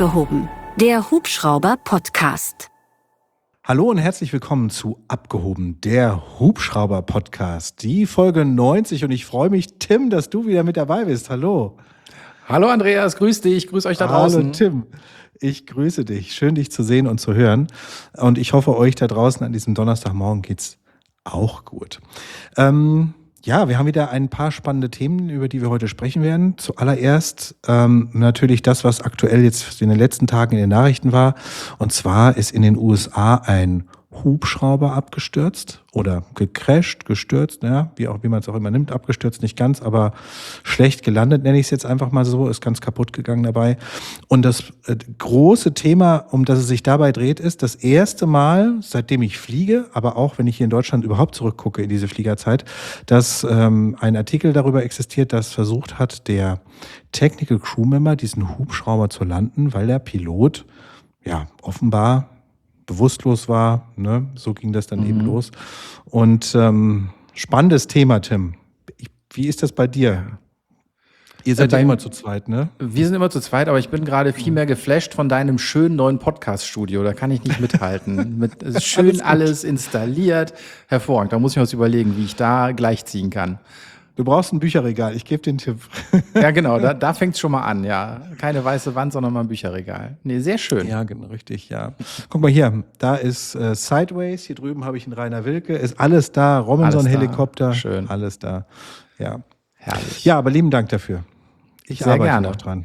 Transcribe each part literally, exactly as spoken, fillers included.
Abgehoben, der Hubschrauber-Podcast. Hallo und herzlich willkommen zu Abgehoben, der Hubschrauber-Podcast, die Folge neunzig. Und ich freue mich, Tim, dass du wieder mit dabei bist. Hallo. Hallo Andreas, grüß dich, grüß euch da draußen. Hallo Tim, ich grüße dich. Schön, dich zu sehen und zu hören. Und ich hoffe, euch da draußen an diesem Donnerstagmorgen geht's auch gut. Ähm, ja, wir haben wieder ein paar spannende Themen, über die wir heute sprechen werden. Zuallererst ähm, natürlich das, was aktuell jetzt in den letzten Tagen in den Nachrichten war. Und zwar ist in den U S A ein Hubschrauber abgestürzt oder gecrasht, gestürzt, ja, wie auch wie man es auch immer nimmt, abgestürzt nicht ganz, aber schlecht gelandet, nenne ich es jetzt einfach mal so, ist ganz kaputt gegangen dabei. Und das äh, große Thema, um das es sich dabei dreht, ist das erste Mal, seitdem ich fliege, aber auch wenn ich hier in Deutschland überhaupt zurückgucke in diese Fliegerzeit, dass ähm, ein Artikel darüber existiert, das versucht hat, der Technical Crew Member diesen Hubschrauber zu landen, weil der Pilot ja offenbar bewusstlos war, ne? So ging das dann mhm. eben los. Und ähm, spannendes Thema, Tim. Ich, wie ist das bei dir? Ihr seid ja immer zu zweit, ne? Wir sind immer zu zweit, aber ich bin gerade viel mehr geflasht von deinem schönen neuen Podcast-Studio. Da kann ich nicht mithalten. Mit, es ist schön alles, alles installiert. Hervorragend. Da muss ich mir was überlegen, wie ich da gleichziehen kann. Du brauchst ein Bücherregal, ich gebe den Tipp. Ja, genau, da, da fängt es schon mal an, ja. Keine weiße Wand, sondern mal ein Bücherregal. Nee, sehr schön. Ja, genau, richtig, ja. Guck mal hier, da ist äh, Sideways, hier drüben habe ich einen Rainer Wilke, ist alles da, Robinson-Helikopter, schön. Alles da, ja. Herrlich. Ja, aber lieben Dank dafür. Ich sehr arbeite gerne. noch dran.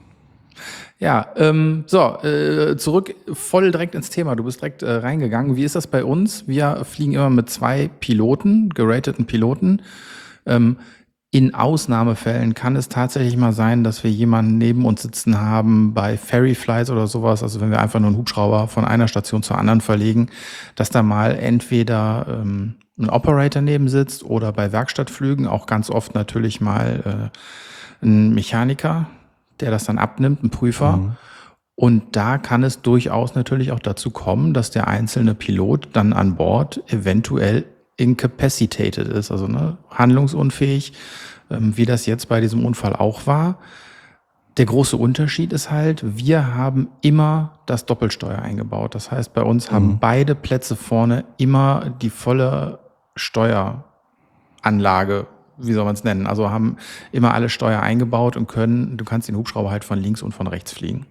Ja, ähm, so, äh, zurück voll direkt ins Thema. Du bist direkt äh, reingegangen. Wie ist das bei uns? Wir fliegen immer mit zwei Piloten, gerateten Piloten. Ähm, in Ausnahmefällen kann es tatsächlich mal sein, dass wir jemanden neben uns sitzen haben bei Ferry Flights oder sowas, also wenn wir einfach nur einen Hubschrauber von einer Station zur anderen verlegen, dass da mal entweder ähm, ein Operator neben sitzt oder bei Werkstattflügen auch ganz oft natürlich mal äh, ein Mechaniker, der das dann abnimmt, ein Prüfer. Mhm. Und da kann es durchaus natürlich auch dazu kommen, dass der einzelne Pilot dann an Bord eventuell incapacitated ist, also ne, handlungsunfähig, ähm, wie das jetzt bei diesem Unfall auch war. Der große Unterschied ist halt, wir haben immer das Doppelsteuer eingebaut. Das heißt, bei uns mhm. haben beide Plätze vorne immer die volle Steueranlage, wie soll man es nennen, also haben immer alle Steuer eingebaut und können, du kannst den Hubschrauber halt von links und von rechts fliegen.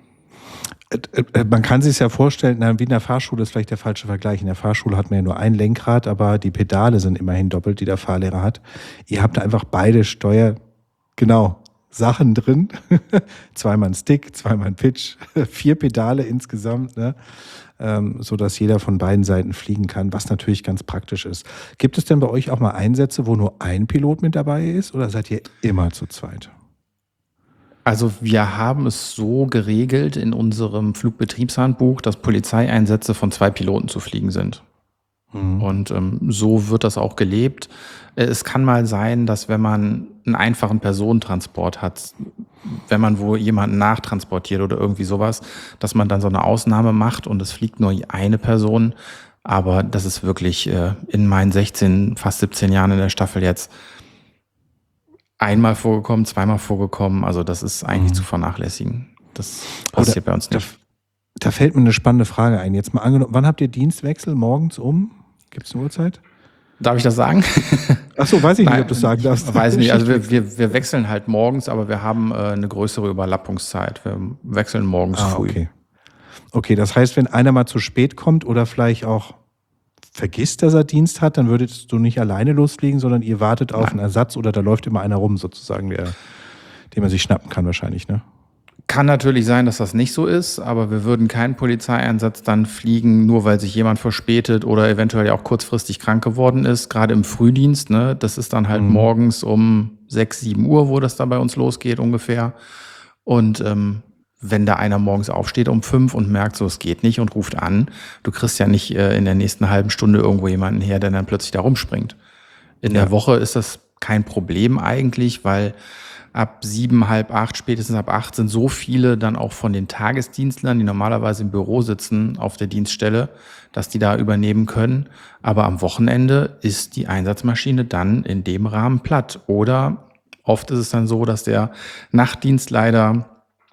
Man kann sich ja vorstellen, na, wie in der Fahrschule ist vielleicht der falsche Vergleich. In der Fahrschule hat man ja nur ein Lenkrad, aber die Pedale sind immerhin doppelt, die der Fahrlehrer hat. Ihr habt da einfach beide Steuer, genau, Sachen drin. Zweimal ein Stick, zweimal ein Pitch, vier Pedale insgesamt, ne? ähm, sodass jeder von beiden Seiten fliegen kann, was natürlich ganz praktisch ist. Gibt es denn bei euch auch mal Einsätze, wo nur ein Pilot mit dabei ist oder seid ihr immer zu zweit? Also wir haben es so geregelt in unserem Flugbetriebshandbuch, dass Polizeieinsätze von zwei Piloten zu fliegen sind. Mhm. Und ähm, so wird das auch gelebt. Es kann mal sein, dass wenn man einen einfachen Personentransport hat, wenn man wo jemanden nachtransportiert oder irgendwie sowas, dass man dann so eine Ausnahme macht und es fliegt nur eine Person. Aber das ist wirklich äh, in meinen sechzehn, fast siebzehn Jahren in der Staffel jetzt einmal vorgekommen, zweimal vorgekommen, also das ist eigentlich mhm. zu vernachlässigen. Das passiert Oder, bei uns nicht. Da, da fällt mir eine spannende Frage ein. Jetzt mal angenommen, wann habt ihr Dienstwechsel? Morgens um? Gibt es eine Uhrzeit? Darf ich das sagen? Ach so, weiß ich Nein, nicht, ob du es sagen darfst. Weiß nicht, also wir, wir, wir wechseln halt morgens, aber wir haben äh, eine größere Überlappungszeit. Wir wechseln morgens ah, früh. Okay. okay, das heißt, wenn einer mal zu spät kommt oder vielleicht auch vergisst, dass er Dienst hat, dann würdest du nicht alleine losfliegen, sondern ihr wartet auf Nein. einen Ersatz oder da läuft immer einer rum sozusagen, der, den man sich schnappen kann wahrscheinlich, ne? Kann natürlich sein, dass das nicht so ist, aber wir würden keinen Polizeieinsatz dann fliegen, nur weil sich jemand verspätet oder eventuell auch kurzfristig krank geworden ist, gerade im Frühdienst, ne? Das ist dann halt mhm. morgens um sechs, sieben Uhr, wo das dann bei uns losgeht ungefähr. Und ähm, wenn da einer morgens aufsteht um fünf und merkt, so es geht nicht und ruft an, du kriegst ja nicht äh, in der nächsten halben Stunde irgendwo jemanden her, der dann plötzlich da rumspringt. In ja. der Woche ist das kein Problem eigentlich, weil ab sieben, halb acht, spätestens ab acht sind so viele dann auch von den Tagesdienstlern, die normalerweise im Büro sitzen, auf der Dienststelle, dass die da übernehmen können. Aber am Wochenende ist die Einsatzmaschine dann in dem Rahmen platt. Oder oft ist es dann so, dass der Nachtdienst leider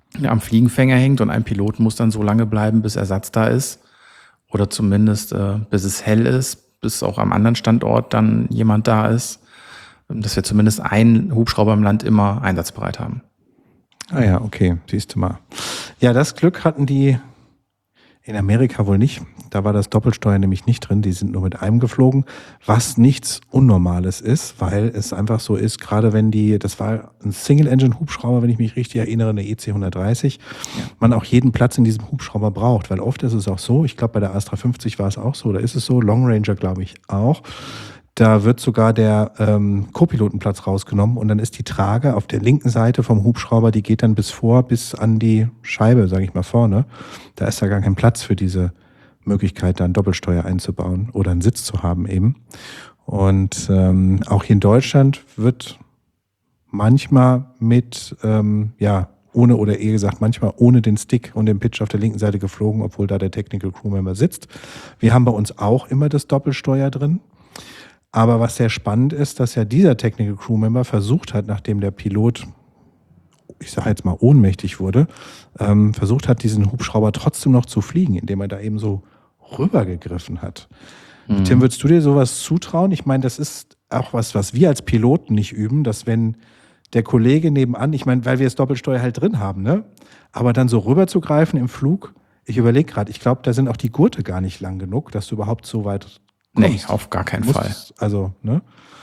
am Fliegenfänger hängt und ein Pilot muss dann so lange bleiben, bis Ersatz da ist oder zumindest äh, bis es hell ist, bis auch am anderen Standort dann jemand da ist, dass wir zumindest einen Hubschrauber im Land immer einsatzbereit haben. Ah ja, okay, siehst du mal. Ja, das Glück hatten die in Amerika wohl nicht. Da war das Doppelsteuer nämlich nicht drin. Die sind nur mit einem geflogen, was nichts Unnormales ist, weil es einfach so ist, gerade wenn die, das war ein Single-Engine-Hubschrauber, wenn ich mich richtig erinnere, eine E C hundertdreißig, ja. man auch jeden Platz in diesem Hubschrauber braucht, weil oft ist es auch so, ich glaube bei der A S dreihundertfünfzig war es auch so, da ist es so, Long Ranger glaube ich auch, da wird sogar der ähm, Co-Pilotenplatz rausgenommen und dann ist die Trage auf der linken Seite vom Hubschrauber, die geht dann bis vor, bis an die Scheibe, sage ich mal vorne. Da ist da gar kein Platz für diese Möglichkeit, da ein Doppelsteuer einzubauen oder einen Sitz zu haben eben. Und ähm, auch hier in Deutschland wird manchmal mit, ähm, ja, ohne oder eher gesagt, manchmal ohne den Stick und den Pitch auf der linken Seite geflogen, obwohl da der Technical Crew Member sitzt. Wir haben bei uns auch immer das Doppelsteuer drin. Aber was sehr spannend ist, dass ja dieser Technical Crew Member versucht hat, nachdem der Pilot, ich sage jetzt mal ohnmächtig wurde, ähm, versucht hat, diesen Hubschrauber trotzdem noch zu fliegen, indem er da eben so rübergegriffen hat. Mhm. Tim, würdest du dir sowas zutrauen? Ich meine, das ist auch was, was wir als Piloten nicht üben, dass wenn der Kollege nebenan, ich meine, weil wir das Doppelsteuer halt drin haben, ne? Aber dann so rüberzugreifen im Flug, ich überlege gerade, ich glaube, da sind auch die Gurte gar nicht lang genug, dass du überhaupt so weit kommst. Nee, auf gar keinen musst, Fall. Also, ne?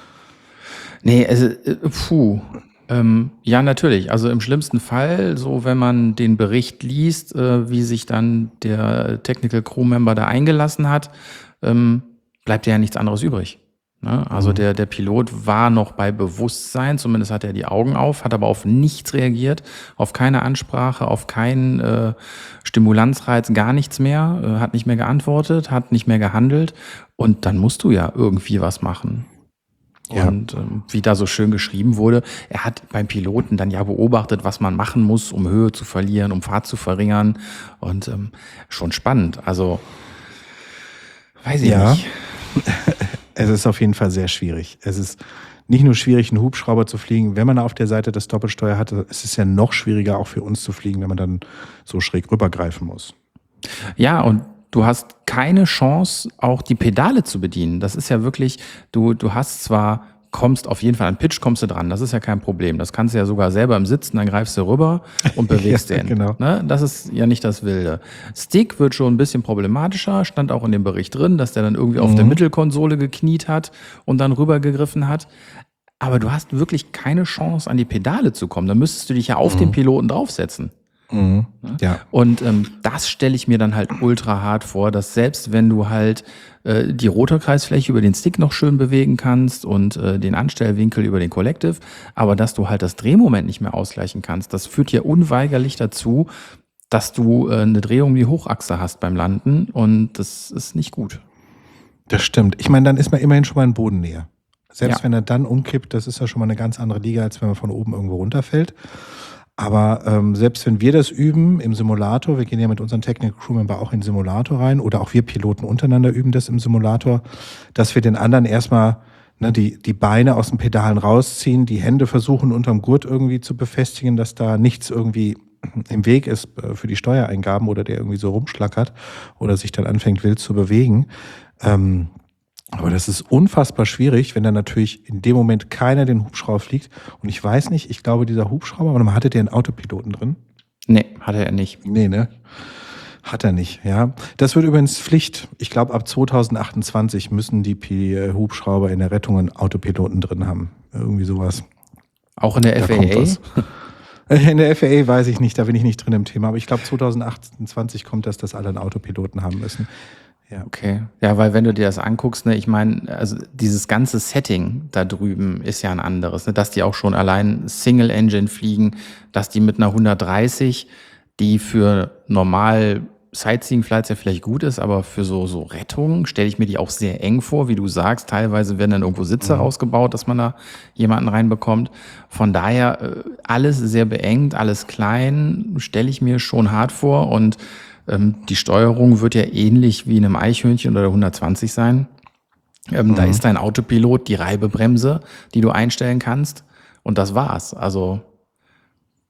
Nee, also, äh, puh. Ähm, ja, natürlich. Also im schlimmsten Fall, so wenn man den Bericht liest, äh, wie sich dann der Technical Crew Member da eingelassen hat, ähm, bleibt ja nichts anderes übrig. Ne? Also mhm. der, der Pilot war noch bei Bewusstsein, zumindest hat er die Augen auf, hat aber auf nichts reagiert, auf keine Ansprache, auf keinen äh, Stimulanzreiz, gar nichts mehr, äh, hat nicht mehr geantwortet, hat nicht mehr gehandelt und dann musst du ja irgendwie was machen. Ja. Und ähm, wie da so schön geschrieben wurde, er hat beim Piloten dann ja beobachtet, was man machen muss, um Höhe zu verlieren, um Fahrt zu verringern und ähm, schon spannend. Also weiß ich ja. nicht. Es ist auf jeden Fall sehr schwierig. Es ist nicht nur schwierig, einen Hubschrauber zu fliegen, wenn man auf der Seite das Doppelsteuer hat. Es ist ja noch schwieriger auch für uns zu fliegen, wenn man dann so schräg rübergreifen muss. Ja, und du hast keine Chance, auch die Pedale zu bedienen. Das ist ja wirklich, du, du hast zwar, kommst auf jeden Fall an Pitch, kommst du dran. Das ist ja kein Problem. Das kannst du ja sogar selber im Sitzen, dann greifst du rüber und bewegst ja, den. Genau. Ne? Das ist ja nicht das Wilde. Stick wird schon ein bisschen problematischer, stand auch in dem Bericht drin, dass der dann irgendwie mhm. auf der Mittelkonsole gekniet hat und dann rübergegriffen hat. Aber du hast wirklich keine Chance, an die Pedale zu kommen. Da müsstest du dich ja auf mhm. den Piloten draufsetzen. Mhm. Ja. Und ähm, das stelle ich mir dann halt ultra hart vor, dass selbst wenn du halt äh, die Rotorkreisfläche über den Stick noch schön bewegen kannst und äh, den Anstellwinkel über den Collective, aber dass du halt das Drehmoment nicht mehr ausgleichen kannst, das führt ja unweigerlich dazu, dass du äh, eine Drehung um die Hochachse hast beim Landen und das ist nicht gut. Das stimmt. Ich meine, dann ist man immerhin schon mal in Bodennähe. Selbst Ja. wenn er dann umkippt, das ist ja schon mal eine ganz andere Liga, als wenn man von oben irgendwo runterfällt. Aber ähm, selbst wenn wir das üben im Simulator, wir gehen ja mit unseren Technical Crew Member auch in den Simulator rein oder auch wir Piloten untereinander üben das im Simulator, dass wir den anderen erstmal ne, die, die Beine aus den Pedalen rausziehen, die Hände versuchen unterm Gurt irgendwie zu befestigen, dass da nichts irgendwie im Weg ist für die Steuereingaben oder der irgendwie so rumschlackert oder sich dann anfängt wild zu bewegen. Ähm, Aber das ist unfassbar schwierig, wenn dann natürlich in dem Moment keiner den Hubschrauber fliegt. Und ich weiß nicht, ich glaube, dieser Hubschrauber, aber hatte der einen Autopiloten drin? Nee, hatte er nicht. Nee, ne? Hat er nicht, ja. Das wird übrigens Pflicht. Ich glaube, ab zwanzig achtundzwanzig müssen die P- Hubschrauber in der Rettung einen Autopiloten drin haben. Irgendwie sowas. Auch in der F A A? In der F A A weiß ich nicht, da bin ich nicht drin im Thema. Aber ich glaube, zwanzig achtundzwanzig kommt das, dass alle einen Autopiloten haben müssen. Ja. Okay. Ja, weil wenn du dir das anguckst, ne, ich meine, also dieses ganze Setting da drüben ist ja ein anderes, ne, dass die auch schon allein Single Engine fliegen, dass die mit einer hundertdreißig, die für normal Sightseeing Flights ja vielleicht gut ist, aber für so so Rettungen stelle ich mir die auch sehr eng vor, wie du sagst. Teilweise werden dann irgendwo Sitze Mhm. rausgebaut, dass man da jemanden reinbekommt. Von daher äh, alles sehr beengt, alles klein, stelle ich mir schon hart vor und ähm, die Steuerung wird ja ähnlich wie in einem Eichhörnchen oder der hundertzwanzig sein. Ähm, Mhm. Da ist dein Autopilot die Reibebremse, die du einstellen kannst und das war's. Also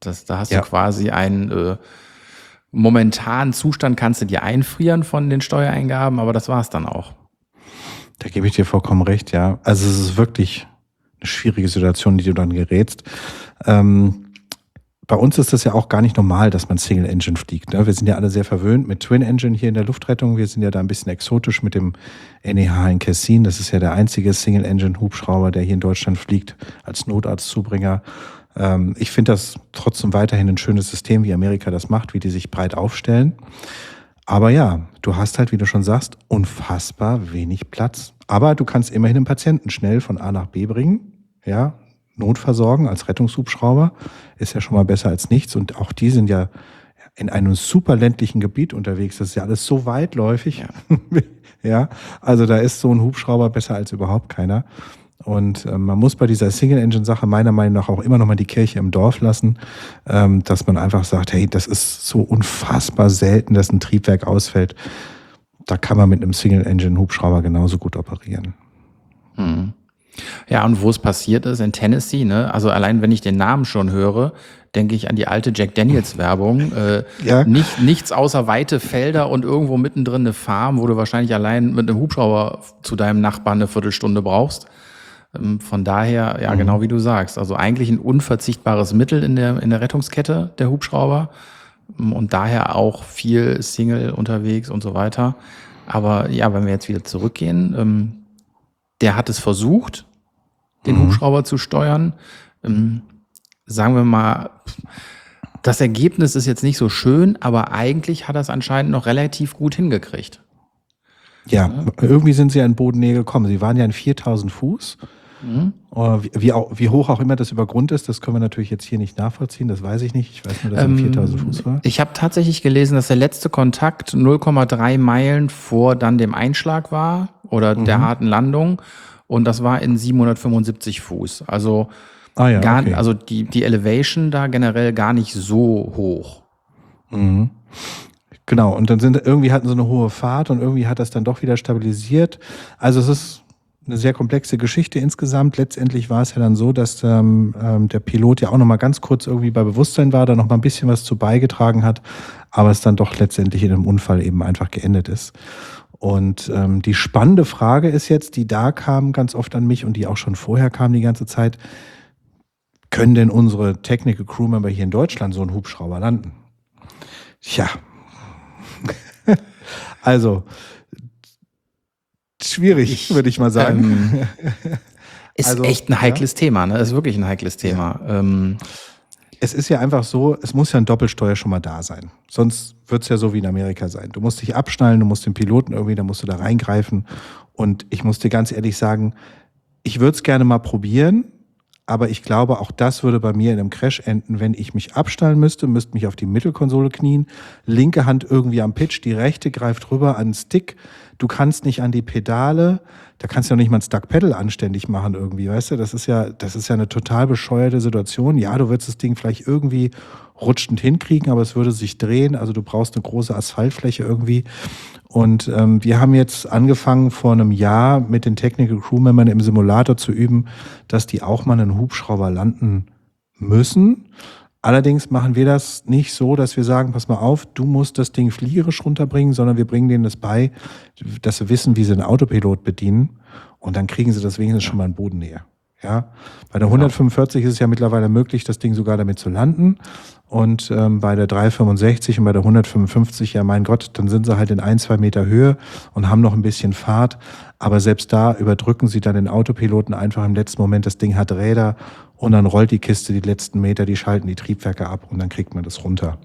Das, da hast Ja. du quasi einen äh, momentanen Zustand, kannst du dir einfrieren von den Steuereingaben, aber das war's dann auch. Da gebe ich dir vollkommen recht, ja. Also es ist wirklich eine schwierige Situation, in die du dann gerätst. Ähm, bei uns ist das ja auch gar nicht normal, dass man Single Engine fliegt. Ne? Wir sind ja alle sehr verwöhnt mit Twin Engine hier in der Luftrettung. Wir sind ja da ein bisschen exotisch mit dem N E H in Kessin. Das ist ja der einzige Single Engine Hubschrauber, der hier in Deutschland fliegt als Notarztzubringer. Ähm, ich finde das trotzdem weiterhin ein schönes System, wie Amerika das macht, wie die sich breit aufstellen. Aber ja, du hast halt, wie du schon sagst, unfassbar wenig Platz. Aber du kannst immerhin einen Patienten schnell von A nach B bringen, ja, Notversorgen als Rettungshubschrauber ist ja schon mal besser als nichts. Und auch die sind ja in einem super ländlichen Gebiet unterwegs. Das ist ja alles so weitläufig. Ja, ja, also da ist so ein Hubschrauber besser als überhaupt keiner. Und äh, man muss bei dieser Single-Engine-Sache meiner Meinung nach auch immer noch mal die Kirche im Dorf lassen, ähm, dass man einfach sagt, hey, das ist so unfassbar selten, dass ein Triebwerk ausfällt. Da kann man mit einem Single-Engine-Hubschrauber genauso gut operieren. Hm. Ja, und wo es passiert ist, in Tennessee, ne? Also allein wenn ich den Namen schon höre, denke ich an die alte Jack Daniels Werbung. Äh, Ja. nicht, nichts außer weite Felder und irgendwo mittendrin eine Farm, wo du wahrscheinlich allein mit einem Hubschrauber zu deinem Nachbarn eine Viertelstunde brauchst. Ähm, von daher, ja, Mhm. genau wie du sagst. Also eigentlich ein unverzichtbares Mittel in der, in der Rettungskette, der Hubschrauber. Ähm, Und daher auch viel Single unterwegs und so weiter. Aber ja, wenn wir jetzt wieder zurückgehen, ähm, der hat es versucht, den Mhm. Hubschrauber zu steuern. Ähm, sagen wir mal, das Ergebnis ist jetzt nicht so schön, aber eigentlich hat er es anscheinend noch relativ gut hingekriegt. Ja, irgendwie sind sie an Bodennähe gekommen. Sie waren ja in viertausend Fuß. Mhm. Äh, Wie, wie, auch, wie hoch auch immer das über Grund ist, das können wir natürlich jetzt hier nicht nachvollziehen. Das weiß ich nicht. Ich weiß nur, dass es Ähm, viertausend Fuß war. Ich habe tatsächlich gelesen, dass der letzte Kontakt null Komma drei Meilen vor dann dem Einschlag war oder der Mhm. harten Landung. Und das war in siebenhundertfünfundsiebzig Fuß. Also, Ah ja, gar, okay. also die, die Elevation da generell gar nicht so hoch. Mhm. Genau, und dann sind irgendwie hatten sie eine hohe Fahrt und irgendwie hat das dann doch wieder stabilisiert. Also es ist eine sehr komplexe Geschichte insgesamt. Letztendlich war es ja dann so, dass ähm, ähm, der Pilot ja auch noch mal ganz kurz irgendwie bei Bewusstsein war, da noch mal ein bisschen was zu beigetragen hat, aber es dann doch letztendlich in einem Unfall eben einfach geendet ist. Und ähm, die spannende Frage ist jetzt, die da kam ganz oft an mich und die auch schon vorher kam die ganze Zeit, können denn unsere Technical Crew Member hier in Deutschland so einen Hubschrauber landen? Tja, also schwierig, Ich, würde ich mal sagen. Ähm, ist Also, echt ein heikles Thema, ne? Ist wirklich ein heikles Thema. Ähm, Es ist ja einfach so, es muss ja ein Doppelsteuer schon mal da sein. Sonst wird es ja so wie in Amerika sein. Du musst dich abschnallen, du musst den Piloten irgendwie, da musst du da reingreifen. Und ich muss dir ganz ehrlich sagen, ich würde es gerne mal probieren, aber ich glaube, auch das würde bei mir in einem Crash enden, wenn ich mich abschnallen müsste, müsste mich auf die Mittelkonsole knien, linke Hand irgendwie am Pitch, die rechte greift rüber an den Stick. Du kannst nicht an die Pedale, da kannst du ja nicht mal ein Stuck Pedal anständig machen irgendwie, weißt du? Das ist ja, das ist ja eine total bescheuerte Situation. Ja, du würdest das Ding vielleicht irgendwie rutschend hinkriegen, aber es würde sich drehen. Also du brauchst eine große Asphaltfläche irgendwie. Und ähm, wir haben jetzt angefangen vor einem Jahr mit den Technical Crew Membern im Simulator zu üben, dass die auch mal einen Hubschrauber landen müssen. Allerdings machen wir das nicht so, dass wir sagen, pass mal auf, du musst das Ding fliegerisch runterbringen, sondern wir bringen denen das bei, dass sie wissen, wie sie einen Autopilot bedienen. Und dann kriegen sie das wenigstens schon mal in Bodennähe. Ja, bei der hundertfünfundvierzig ist es ja mittlerweile möglich, das Ding sogar damit zu landen. Und ähm, bei der dreihundertfünfundsechzig und bei der hundertfünfundfünfzig, ja mein Gott, dann sind sie halt in ein, zwei Meter Höhe und haben noch ein bisschen Fahrt. Aber selbst da überdrücken sie dann den Autopiloten einfach im letzten Moment. Das Ding hat Räder und dann rollt die Kiste die letzten Meter, die schalten die Triebwerke ab und dann kriegt man das runter.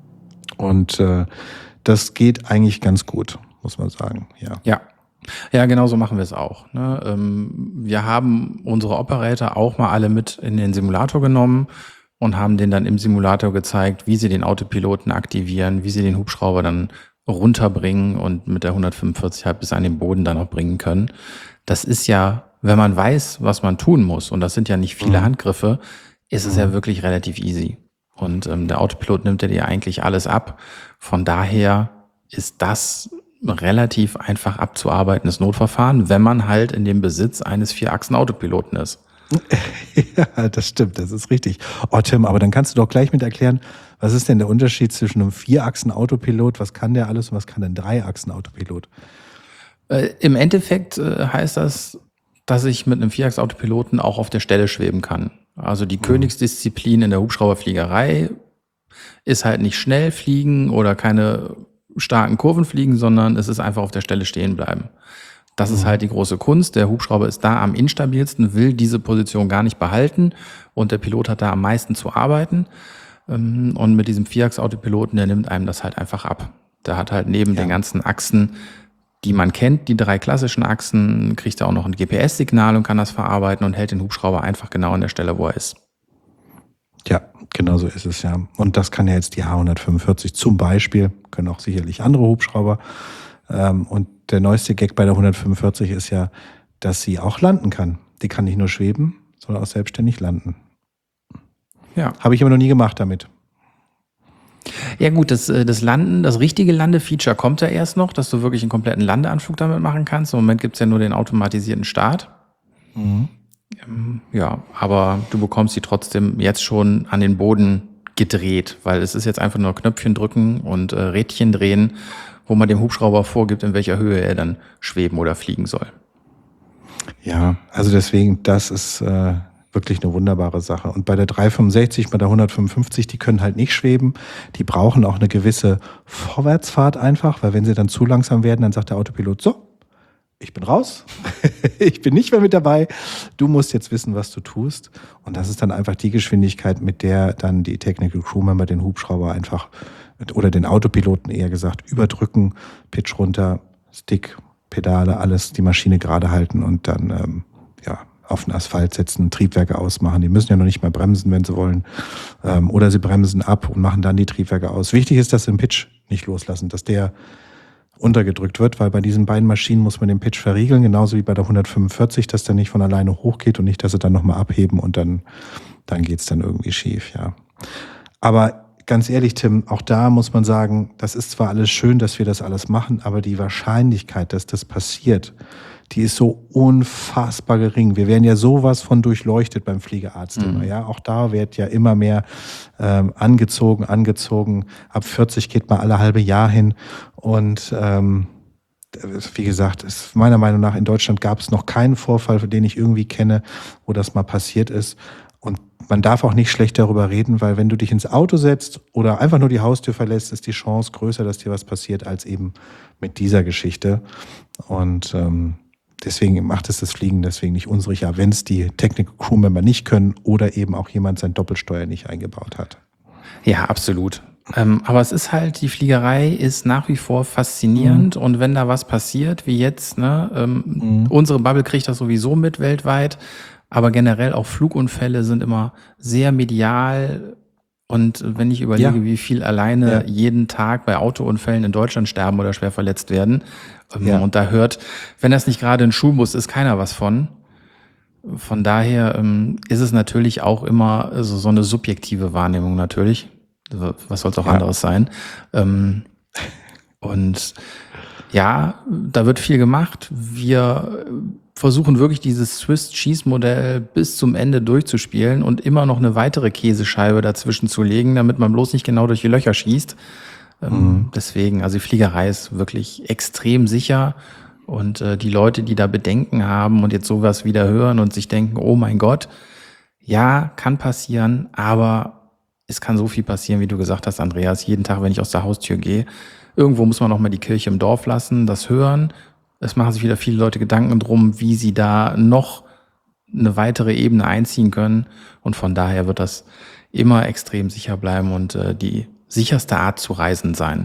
Und äh, das geht eigentlich ganz gut, muss man sagen. Ja. Ja. Ja, genau so machen wir es auch. Ne? Ähm, wir haben unsere Operator auch mal alle mit in den Simulator genommen und haben denen dann im Simulator gezeigt, wie sie den Autopiloten aktivieren, wie sie den Hubschrauber dann runterbringen und mit der hundertfünfundvierzig halt bis an den Boden dann auch bringen können. Das ist ja, wenn man weiß, was man tun muss, und das sind ja nicht viele Mhm. Handgriffe, ist es ja wirklich relativ easy. Und ähm, der Autopilot nimmt ja dir eigentlich alles ab. Von daher ist das relativ einfach abzuarbeitendes Notverfahren, wenn man halt in dem Besitz eines Vier-Achsen-Autopiloten ist. Ja, das stimmt, das ist richtig. Oh, Tim, aber dann kannst du doch gleich mit erklären, was ist denn der Unterschied zwischen einem Vierachsen-Autopilot, was kann der alles und was kann ein Dreiachsen-Autopilot? Äh, Im Endeffekt äh, heißt das, dass ich mit einem Vierachs-Autopiloten auch auf der Stelle schweben kann. Also die mhm. Königsdisziplin in der Hubschrauberfliegerei ist halt nicht schnell fliegen oder keine starken Kurven fliegen, sondern es ist einfach auf der Stelle stehen bleiben. Das ist halt die große Kunst. Der Hubschrauber ist da am instabilsten, will diese Position gar nicht behalten und der Pilot hat da am meisten zu arbeiten. Und mit diesem Vierachs-Autopiloten, der nimmt einem das halt einfach ab. Der hat halt neben ja. den ganzen Achsen, die man kennt, die drei klassischen Achsen, kriegt er auch noch ein G P S-Signal und kann das verarbeiten und hält den Hubschrauber einfach genau an der Stelle, wo er ist. Ja, genau so ist es ja. Und das kann ja jetzt die H hundertfünfundvierzig zum Beispiel, können auch sicherlich andere Hubschrauber. Und der neueste Gag bei der hundertfünfundvierzig ist ja, dass sie auch landen kann. Die kann nicht nur schweben, sondern auch selbstständig landen. Ja. Habe ich aber noch nie gemacht damit. Ja gut, das, das Landen, das richtige Landefeature kommt ja erst noch, dass du wirklich einen kompletten Landeanflug damit machen kannst. Im Moment gibt's ja nur den automatisierten Start. Mhm. Ja, aber du bekommst sie trotzdem jetzt schon an den Boden gedreht, weil es ist jetzt einfach nur Knöpfchen drücken und äh, Rädchen drehen, wo man dem Hubschrauber vorgibt, in welcher Höhe er dann schweben oder fliegen soll. Ja, also deswegen, das ist äh, wirklich eine wunderbare Sache. Und bei der dreihundertfünfundsechzig, bei der hundertfünfundfünfzig, die können halt nicht schweben. Die brauchen auch eine gewisse Vorwärtsfahrt einfach, weil wenn sie dann zu langsam werden, dann sagt der Autopilot, so, ich bin raus, ich bin nicht mehr mit dabei, du musst jetzt wissen, was du tust. Und das ist dann einfach die Geschwindigkeit, mit der dann die Technical Crew Member den Hubschrauber einfach, oder den Autopiloten eher gesagt, überdrücken, Pitch runter, Stick, Pedale, alles, die Maschine gerade halten und dann ähm, ja, auf den Asphalt setzen, Triebwerke ausmachen. Die müssen ja noch nicht mal bremsen, wenn sie wollen. Ähm, oder sie bremsen ab und machen dann die Triebwerke aus. Wichtig ist, dass sie den Pitch nicht loslassen, dass der untergedrückt wird, weil bei diesen beiden Maschinen muss man den Pitch verriegeln, genauso wie bei der hundertfünfundvierzig, dass der nicht von alleine hochgeht und nicht, dass sie dann nochmal abheben und dann, dann geht's dann irgendwie schief, ja. Aber ganz ehrlich, Tim, auch da muss man sagen, das ist zwar alles schön, dass wir das alles machen, aber die Wahrscheinlichkeit, dass das passiert, die ist so unfassbar gering. Wir werden ja sowas von durchleuchtet beim Fliegerarzt mhm. immer. Ja, auch da wird ja immer mehr ähm, angezogen, angezogen. Ab vierzig geht man alle halbe Jahr hin. Und ähm, wie gesagt, es, meiner Meinung nach in Deutschland gab es noch keinen Vorfall, den ich irgendwie kenne, wo das mal passiert ist. Und man darf auch nicht schlecht darüber reden, weil wenn du dich ins Auto setzt oder einfach nur die Haustür verlässt, ist die Chance größer, dass dir was passiert, als eben mit dieser Geschichte. Und ähm, deswegen macht es das Fliegen deswegen nicht unsicher, wenn es die Technical Crew Member nicht können oder eben auch jemand sein Doppelsteuer nicht eingebaut hat. Ja, absolut. Ähm, aber es ist halt, die Fliegerei ist nach wie vor faszinierend mhm. und wenn da was passiert, wie jetzt, ne, ähm, mhm. unsere Bubble kriegt das sowieso mit weltweit, aber generell auch Flugunfälle sind immer sehr medial. Und wenn ich überlege, ja. wie viel alleine ja. jeden Tag bei Autounfällen in Deutschland sterben oder schwer verletzt werden, ähm, ja. und da hört, wenn das nicht gerade ein Schulbus ist, keiner was von. Von daher ähm, ist es natürlich auch immer so, so eine subjektive Wahrnehmung natürlich. Was soll es auch ja. anderes sein? Ähm, und ja, da wird viel gemacht. Wir versuchen wirklich dieses Swiss-Cheese-Modell bis zum Ende durchzuspielen und immer noch eine weitere Käsescheibe dazwischen zu legen, damit man bloß nicht genau durch die Löcher schießt. Ähm, mhm. Deswegen, also die Fliegerei ist wirklich extrem sicher. Und äh, die Leute, die da Bedenken haben und jetzt sowas wieder hören und sich denken, oh mein Gott, ja, kann passieren, aber es kann so viel passieren, wie du gesagt hast, Andreas, jeden Tag, wenn ich aus der Haustür gehe. Irgendwo muss man noch mal die Kirche im Dorf lassen, das hören. Es machen sich wieder viele Leute Gedanken drum, wie sie da noch eine weitere Ebene einziehen können. Und von daher wird das immer extrem sicher bleiben und äh, die sicherste Art zu reisen sein.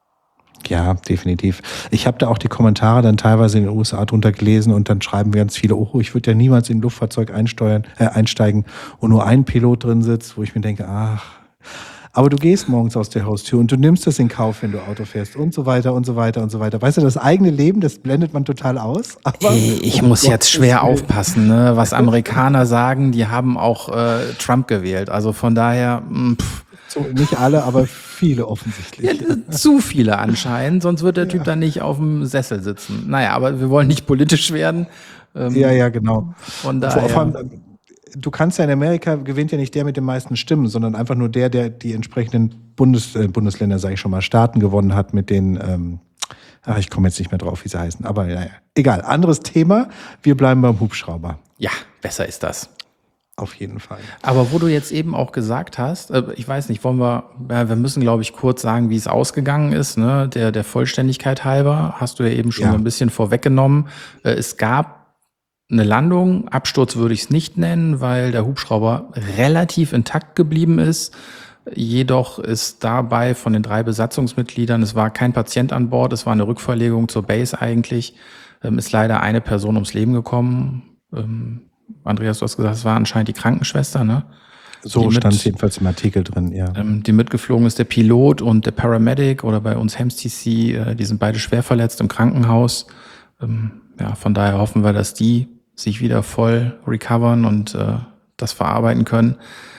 Ja, definitiv. Ich habe da auch die Kommentare dann teilweise in den U S A drunter gelesen und dann schreiben ganz viele, oh, ich würde ja niemals in ein Luftfahrzeug einsteuern, äh, einsteigen, wo nur ein Pilot drin sitzt, wo ich mir denke, ach, aber du gehst morgens aus der Haustür und du nimmst das in Kauf, wenn du Auto fährst und so weiter und so weiter und so weiter. Weißt du, das eigene Leben, das blendet man total aus. Aber hey, ich oh muss Gott, jetzt schwer aufpassen, ne? Was Amerikaner sagen, die haben auch äh, Trump gewählt. Also von daher, pff. So, nicht alle, aber viele offensichtlich. Ja, zu viele anscheinend, sonst wird der Typ ja. dann nicht auf dem Sessel sitzen. Naja, aber wir wollen nicht politisch werden. Ähm, ja, ja, genau. Von daher. Vor allem, du kannst ja in Amerika, gewinnt ja nicht der mit den meisten Stimmen, sondern einfach nur der, der die entsprechenden Bundes, äh, Bundesländer, sage ich schon mal, Staaten gewonnen hat mit den, ähm, ach, ich komme jetzt nicht mehr drauf, wie sie heißen, aber naja, egal, anderes Thema, wir bleiben beim Hubschrauber. Ja, besser ist das. Auf jeden Fall. Aber wo du jetzt eben auch gesagt hast, äh, ich weiß nicht, wollen wir, ja, wir müssen, glaube ich, kurz sagen, wie es ausgegangen ist, ne? Der, der Vollständigkeit halber, hast du ja eben schon Ja. so ein bisschen vorweggenommen. Äh, es gab eine Landung, Absturz würde ich es nicht nennen, weil der Hubschrauber relativ intakt geblieben ist. Jedoch ist dabei von den drei Besatzungsmitgliedern, es war kein Patient an Bord, es war eine Rückverlegung zur Base eigentlich, ähm, ist leider eine Person ums Leben gekommen. Ähm, Andreas, du hast gesagt, es war anscheinend die Krankenschwester, ne? So Die stand mit- es jedenfalls im Artikel drin, ja. Ähm, die mitgeflogen ist der Pilot und der Paramedic oder bei uns Hems T C, äh, die sind beide schwer verletzt im Krankenhaus. Ähm, ja, von daher hoffen wir, dass die sich wieder voll recovern und äh, das verarbeiten können.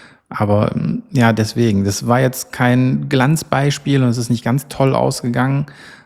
Aber ähm, ja, deswegen, das war jetzt kein Glanzbeispiel und es ist nicht ganz toll ausgegangen,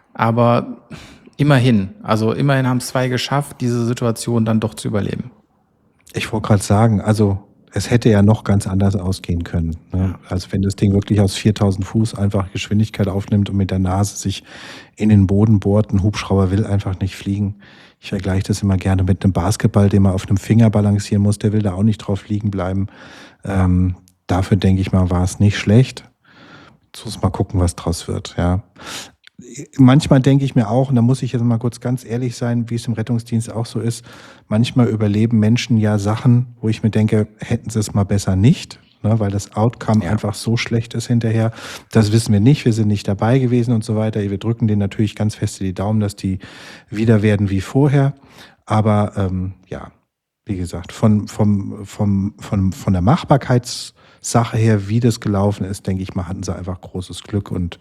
aber immerhin, also immerhin haben es zwei geschafft, diese Situation dann doch zu überleben. Ich wollte gerade sagen, also es hätte ja noch ganz anders ausgehen können. Ne? Also wenn das Ding wirklich aus viertausend Fuß einfach Geschwindigkeit aufnimmt und mit der Nase sich in den Boden bohrt, ein Hubschrauber will einfach nicht fliegen. Ich vergleiche das immer gerne mit einem Basketball, den man auf einem Finger balancieren muss, der will da auch nicht drauf liegen bleiben. Ähm, dafür denke ich mal, war es nicht schlecht. Jetzt muss mal gucken, was draus wird, ja. Manchmal denke ich mir auch, und da muss ich jetzt mal kurz ganz ehrlich sein, wie es im Rettungsdienst auch so ist, manchmal überleben Menschen ja Sachen, wo ich mir denke, hätten sie es mal besser nicht, ne, weil das Outcome Ja. einfach so schlecht ist hinterher. Das wissen wir nicht, wir sind nicht dabei gewesen und so weiter. Wir drücken denen natürlich ganz fest die Daumen, dass die wieder werden wie vorher. Aber ähm, ja, wie gesagt, von, vom, vom, von, von der Machbarkeitssache her, wie das gelaufen ist, denke ich mal, hatten sie einfach großes Glück und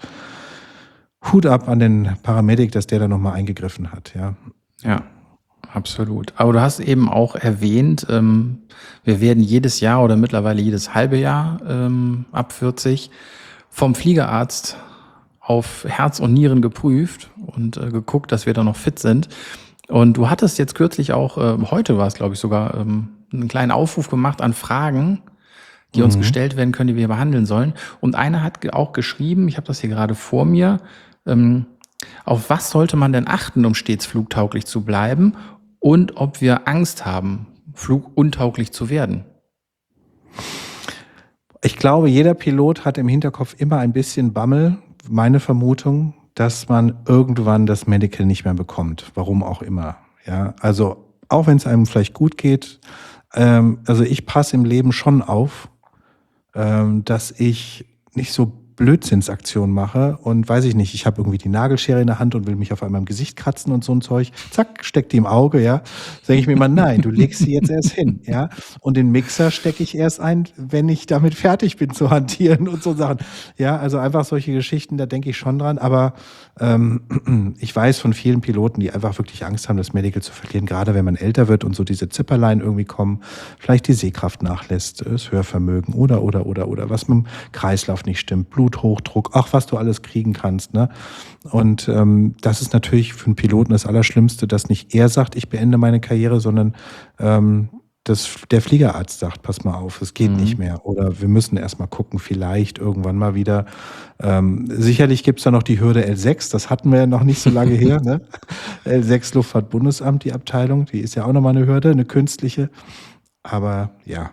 Hut ab an den Paramedic, dass der da nochmal eingegriffen hat, ja. Ja, absolut. Aber du hast eben auch erwähnt, ähm, wir werden jedes Jahr oder mittlerweile jedes halbe Jahr ähm, ab vierzig vom Fliegerarzt auf Herz und Nieren geprüft und äh, geguckt, dass wir da noch fit sind. Und du hattest jetzt kürzlich auch, ähm, heute war es glaube ich sogar, ähm, einen kleinen Aufruf gemacht an Fragen, die uns Mhm. gestellt werden können, die wir behandeln sollen. Und einer hat ge- auch geschrieben, ich habe das hier gerade vor mir, ähm, auf was sollte man denn achten, um stets flugtauglich zu bleiben und ob wir Angst haben, fluguntauglich zu werden? Ich glaube, jeder Pilot hat im Hinterkopf immer ein bisschen Bammel, meine Vermutung, dass man irgendwann das Medical nicht mehr bekommt, warum auch immer. Ja, also auch wenn es einem vielleicht gut geht, ähm, also ich passe im Leben schon auf, ähm, dass ich nicht so Blödsinnsaktionen mache und weiß ich nicht, ich habe irgendwie die Nagelschere in der Hand und will mich auf einmal im Gesicht kratzen und so ein Zeug. Zack, steckt die im Auge, ja. Denke ich mir immer, nein, du legst sie jetzt erst hin, ja. Und den Mixer stecke ich erst ein, wenn ich damit fertig bin zu hantieren und so Sachen. Ja, also einfach solche Geschichten, da denke ich schon dran. Aber ähm, ich weiß von vielen Piloten, die einfach wirklich Angst haben, das Medical zu verlieren, gerade wenn man älter wird und so diese Zipperlein irgendwie kommen, vielleicht die Sehkraft nachlässt, das Hörvermögen oder, oder, oder, oder, was mit dem Kreislauf nicht stimmt, Bluthochdruck, ach, was du alles kriegen kannst, ne? Und ähm, das ist natürlich für einen Piloten das Allerschlimmste, dass nicht er sagt, ich beende meine Karriere, sondern ähm, dass der Fliegerarzt sagt, pass mal auf, es geht Mhm. nicht mehr. Oder wir müssen erst mal gucken, vielleicht irgendwann mal wieder. Ähm, sicherlich gibt's da noch die Hürde L sechs, das hatten wir ja noch nicht so lange her. Ne? L sechs Luftfahrtbundesamt, die Abteilung, die ist ja auch nochmal eine Hürde, eine künstliche. Aber ja.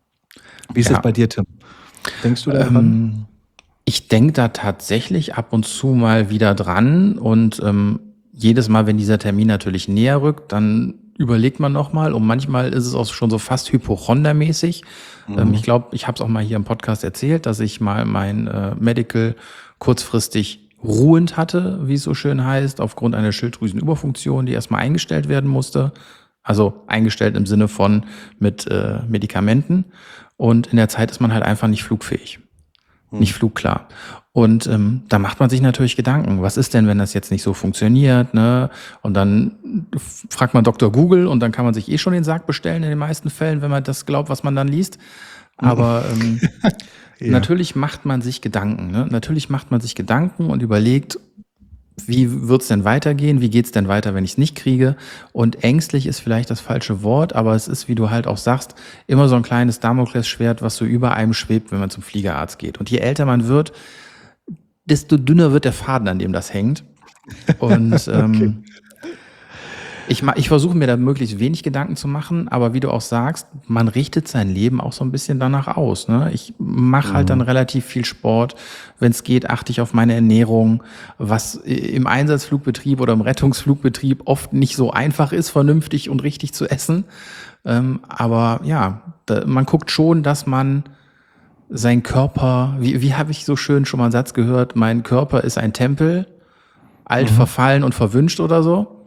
Wie ist Ja. das bei dir, Tim? Denkst du daran? Ähm, ich denke da tatsächlich ab und zu mal wieder dran und ähm, jedes Mal, wenn dieser Termin natürlich näher rückt, dann überlegt man nochmal und manchmal ist es auch schon so fast hypochondermäßig. Ähm, ich glaube, ich habe es auch mal hier im Podcast erzählt, dass ich mal mein äh, Medical kurzfristig ruhend hatte, wie es so schön heißt, aufgrund einer Schilddrüsenüberfunktion, die erstmal eingestellt werden musste. Also eingestellt im Sinne von mit äh, Medikamenten. Und in der Zeit ist man halt einfach nicht flugfähig, nicht flugklar. Und ähm, da macht man sich natürlich Gedanken, was ist denn, wenn das jetzt nicht so funktioniert, ne? Und dann f- fragt man Doktor Google und dann kann man sich eh schon den Sarg bestellen in den meisten Fällen, wenn man das glaubt, was man dann liest. Aber ähm, Ja. natürlich macht man sich Gedanken, ne? Natürlich macht man sich Gedanken und überlegt, wie wird's denn weitergehen? Wie geht's denn weiter, wenn ich es nicht kriege? Und ängstlich ist vielleicht das falsche Wort, aber es ist, wie du halt auch sagst, immer so ein kleines Damoklesschwert, was so über einem schwebt, wenn man zum Fliegerarzt geht. Und je älter man wird, desto dünner wird der Faden, an dem das hängt. Und ähm, Okay. ich, ma- ich versuche mir da möglichst wenig Gedanken zu machen, aber wie du auch sagst, man richtet sein Leben auch so ein bisschen danach aus. Ne? Ich mache halt dann relativ viel Sport. Wenn es geht, achte ich auf meine Ernährung, was im Einsatzflugbetrieb oder im Rettungsflugbetrieb oft nicht so einfach ist, vernünftig und richtig zu essen. Ähm, aber ja, da, man guckt schon, dass man sein Körper, wie, wie habe ich so schön schon mal einen Satz gehört, mein Körper ist ein Tempel, alt, verfallen und verwünscht oder so.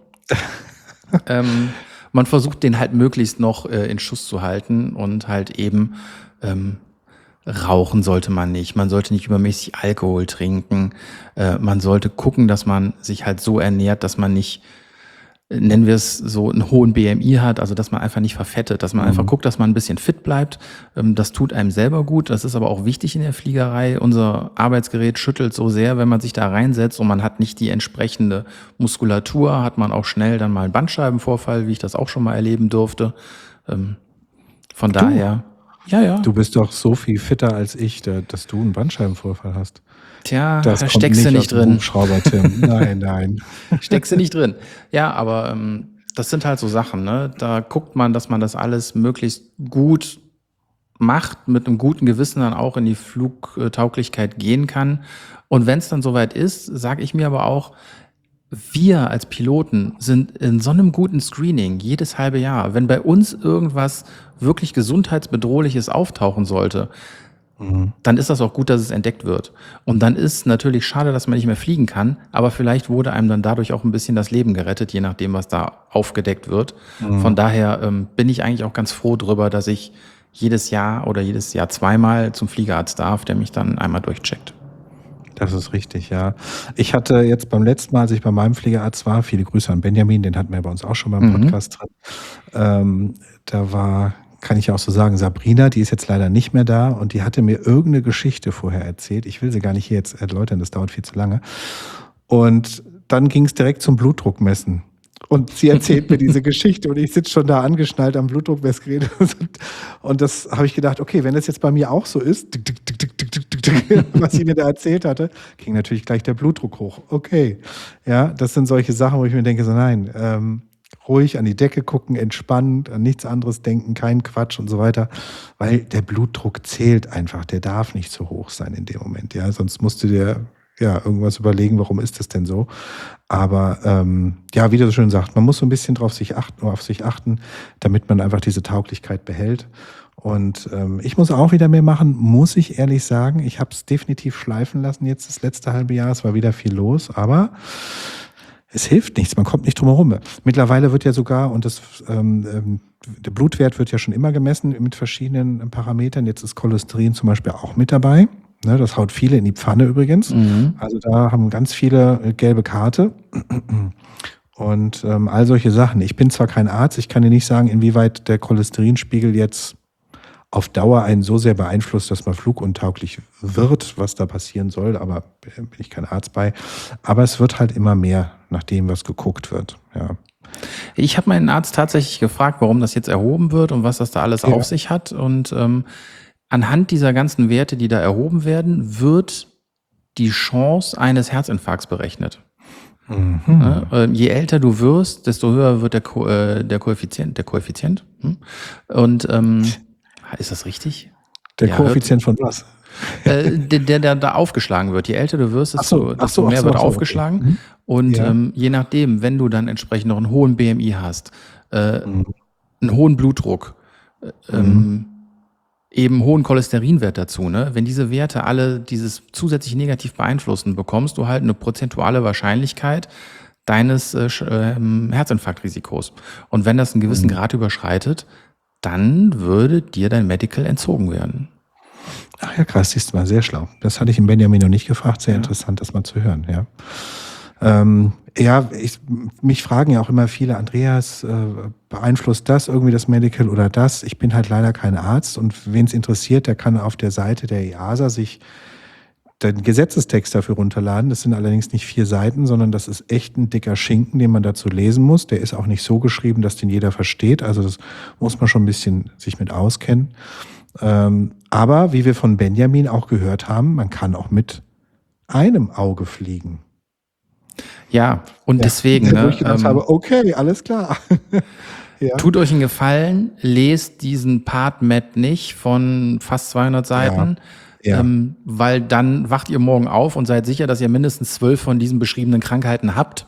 ähm, man versucht den halt möglichst noch äh, in Schuss zu halten und halt eben ähm, rauchen sollte man nicht, man sollte nicht übermäßig Alkohol trinken, äh, man sollte gucken, dass man sich halt so ernährt, dass man nicht, äh, nennen wir es so, einen hohen B M I hat, also dass man einfach nicht verfettet, dass man einfach guckt, dass man ein bisschen fit bleibt. Ähm, das tut einem selber gut, das ist aber auch wichtig in der Fliegerei. Unser Arbeitsgerät schüttelt so sehr, wenn man sich da reinsetzt und man hat nicht die entsprechende Muskulatur, hat man auch schnell dann mal einen Bandscheibenvorfall, wie ich das auch schon mal erleben durfte. Ähm, von daher, ja, ja. Du bist doch so viel fitter als ich, da- dass du einen Bandscheibenvorfall hast. Tja, Das da kommt steckst du nicht aus nicht dem drin. Hubschrauber, Tim. Nein, nein. Steckst du nicht drin. Ja, aber ähm, das sind halt so Sachen, ne? Da guckt man, dass man das alles möglichst gut macht, mit einem guten Gewissen dann auch in die Flugtauglichkeit gehen kann. Und wenn es dann soweit ist, sage ich mir aber auch, wir als Piloten sind in so einem guten Screening jedes halbe Jahr. Wenn bei uns irgendwas wirklich gesundheitsbedrohliches auftauchen sollte, dann ist das auch gut, dass es entdeckt wird. Und dann ist natürlich schade, dass man nicht mehr fliegen kann, aber vielleicht wurde einem dann dadurch auch ein bisschen das Leben gerettet, je nachdem, was da aufgedeckt wird. Von daher ähm, bin ich eigentlich auch ganz froh drüber, dass ich jedes Jahr oder jedes Jahr zweimal zum Fliegerarzt darf, der mich dann einmal durchcheckt. Das ist richtig, ja. Ich hatte jetzt beim letzten Mal, als ich bei meinem Fliegerarzt war, viele Grüße an Benjamin, den hatten wir bei uns auch schon beim Mhm. Podcast drin. Ähm, da war, kann ich auch so sagen, Sabrina, die ist jetzt leider nicht mehr da und die hatte mir irgendeine Geschichte vorher erzählt. Ich will sie gar nicht hier jetzt erläutern, das dauert viel zu lange. Und dann ging es direkt zum Blutdruckmessen. Und sie erzählt mir diese Geschichte und ich sitze schon da angeschnallt am Blutdruckmessgerät. Und das habe ich gedacht, okay, wenn das jetzt bei mir auch so ist, tick, tick, tick, tick, tick, tick, tick, was sie mir da erzählt hatte, ging natürlich gleich der Blutdruck hoch. Okay, ja, das sind solche Sachen, wo ich mir denke, so nein, ähm, ruhig an die Decke gucken, entspannt, an nichts anderes denken, kein Quatsch und so weiter, weil der Blutdruck zählt einfach, der darf nicht so hoch sein in dem Moment, ja, sonst musst du dir ja irgendwas überlegen, warum ist das denn so? Aber ähm, ja, wie du so schön sagst, man muss so ein bisschen drauf sich achten, auf sich achten, damit man einfach diese Tauglichkeit behält. Und ähm, ich muss auch wieder mehr machen, muss ich ehrlich sagen. Ich habe es definitiv schleifen lassen jetzt das letzte halbe Jahr. Es war wieder viel los, aber es hilft nichts, man kommt nicht drum herum. Mittlerweile wird ja sogar, und das, ähm, ähm, der Blutwert wird ja schon immer gemessen mit verschiedenen Parametern. Jetzt ist Cholesterin zum Beispiel auch mit dabei. Ne, das haut viele in die Pfanne übrigens. Mhm. Also da haben ganz viele äh, gelbe Karte. Und ähm, all solche Sachen. Ich bin zwar kein Arzt, ich kann dir nicht sagen, inwieweit der Cholesterinspiegel jetzt auf Dauer einen so sehr beeinflusst, dass man fluguntauglich wird, was da passieren soll, aber bin ich kein Arzt bei. Aber es wird halt immer mehr, nach dem, was geguckt wird. Ja. Ich habe meinen Arzt tatsächlich gefragt, warum das jetzt erhoben wird und was das da alles Ja. auf sich hat. Und ähm, anhand dieser ganzen Werte, die da erhoben werden, wird die Chance eines Herzinfarkts berechnet. Mhm. Ne? Ähm, Je älter du wirst, desto höher wird der, Ko äh, der Koeffizient. Der Koeffizient. Hm? Und ähm, ist das richtig? Der Ja, Koeffizient von was? Äh, der, der, der da aufgeschlagen wird. Je älter du wirst, Ach so, desto, ach desto so, mehr ach so, wird ach so, okay. aufgeschlagen. Mhm. Und Ja. ähm, je nachdem, wenn du dann entsprechend noch einen hohen B M I hast, äh, Mhm. einen hohen Blutdruck, äh, ähm, eben hohen Cholesterinwert dazu, ne? Wenn diese Werte alle dieses zusätzlich negativ beeinflussen, bekommst du halt eine prozentuale Wahrscheinlichkeit deines äh, Sch- ähm, Herzinfarktrisikos. Und wenn das einen gewissen Grad überschreitet, dann würde dir dein Medical entzogen werden. Ach ja, krass, siehst du mal, sehr schlau. Das hatte ich im Benjamin noch nicht gefragt. Sehr Ja. interessant, das mal zu hören, ja. Ähm, ja, ich, mich fragen ja auch immer viele, Andreas, äh, beeinflusst das irgendwie das Medical oder das? Ich bin halt leider kein Arzt und wen es interessiert, der kann auf der Seite der E A S A sich den Gesetzestext dafür runterladen. Das sind allerdings nicht vier Seiten, sondern das ist echt ein dicker Schinken, den man dazu lesen muss. Der ist auch nicht so geschrieben, dass den jeder versteht. Also das muss man schon ein bisschen sich mit auskennen. Ähm, aber wie wir von Benjamin auch gehört haben, man kann auch mit einem Auge fliegen. Ja, und Ja, deswegen, wo ne, ich gedacht ähm, habe, okay, alles klar. Ja. tut euch einen Gefallen, lest diesen Part Med nicht von fast zweihundert Seiten, Ja. ähm, weil dann wacht ihr morgen auf und seid sicher, dass ihr mindestens zwölf von diesen beschriebenen Krankheiten habt.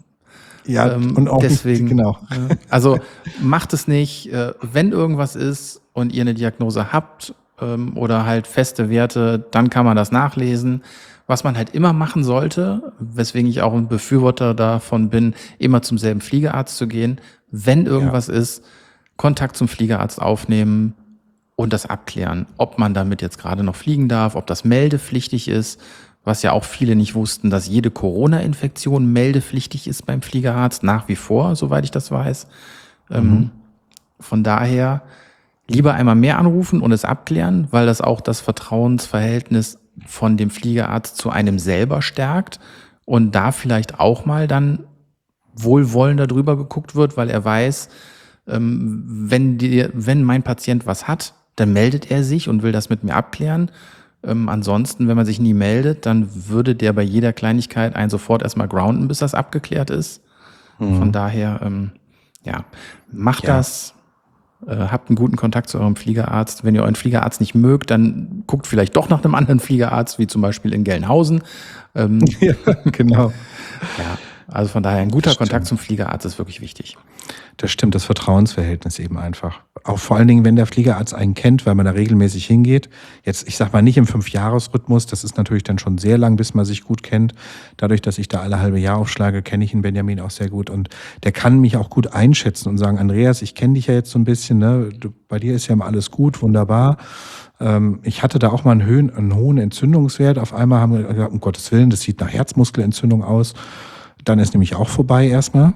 Ja, Ähm, und auch deswegen, nicht, genau. äh, also macht es nicht, äh, wenn irgendwas ist und ihr eine Diagnose habt ähm, oder halt feste Werte, dann kann man das nachlesen. Was man halt immer machen sollte, weswegen ich auch ein Befürworter davon bin, immer zum selben Fliegerarzt zu gehen. Wenn irgendwas ja. ist, Kontakt zum Fliegerarzt aufnehmen und das abklären, ob man damit jetzt gerade noch fliegen darf, ob das meldepflichtig ist, was ja auch viele nicht wussten, dass jede Corona-Infektion meldepflichtig ist beim Fliegerarzt, nach wie vor, soweit ich das weiß. Mhm. Ähm, von daher lieber einmal mehr anrufen und es abklären, weil das auch das Vertrauensverhältnis von dem Fliegerarzt zu einem selber stärkt und da vielleicht auch mal dann wohlwollender drüber geguckt wird, weil er weiß, ähm, wenn, die, wenn mein Patient was hat, dann meldet er sich und will das mit mir abklären. Ähm, ansonsten, wenn man sich nie meldet, dann würde der bei jeder Kleinigkeit einen sofort erstmal grounden, bis das abgeklärt ist. Mhm. Von daher, ähm, ja, macht ja. das. Habt einen guten Kontakt zu eurem Fliegerarzt. Wenn ihr euren Fliegerarzt nicht mögt, dann guckt vielleicht doch nach einem anderen Fliegerarzt, wie zum Beispiel in Gelnhausen. Ähm, ja, genau. Ja, also von daher ein guter Kontakt zum Fliegerarzt ist wirklich wichtig. Das stimmt, das Vertrauensverhältnis eben einfach. Auch vor allen Dingen, wenn der Fliegerarzt einen kennt, weil man da regelmäßig hingeht. Jetzt, ich sag mal nicht im Fünfjahresrhythmus, das ist natürlich dann schon sehr lang, bis man sich gut kennt. Dadurch, dass ich da alle halbe Jahr aufschlage, kenne ich ihn Benjamin auch sehr gut. Und der kann mich auch gut einschätzen und sagen, Andreas, ich kenne dich ja jetzt so ein bisschen, ne? Du, bei dir ist ja immer alles gut, wunderbar. Ähm, ich hatte da auch mal einen, Höhen, einen hohen Entzündungswert. Auf einmal haben wir gesagt, um Gottes Willen, das sieht nach Herzmuskelentzündung aus. Dann ist nämlich auch vorbei erstmal.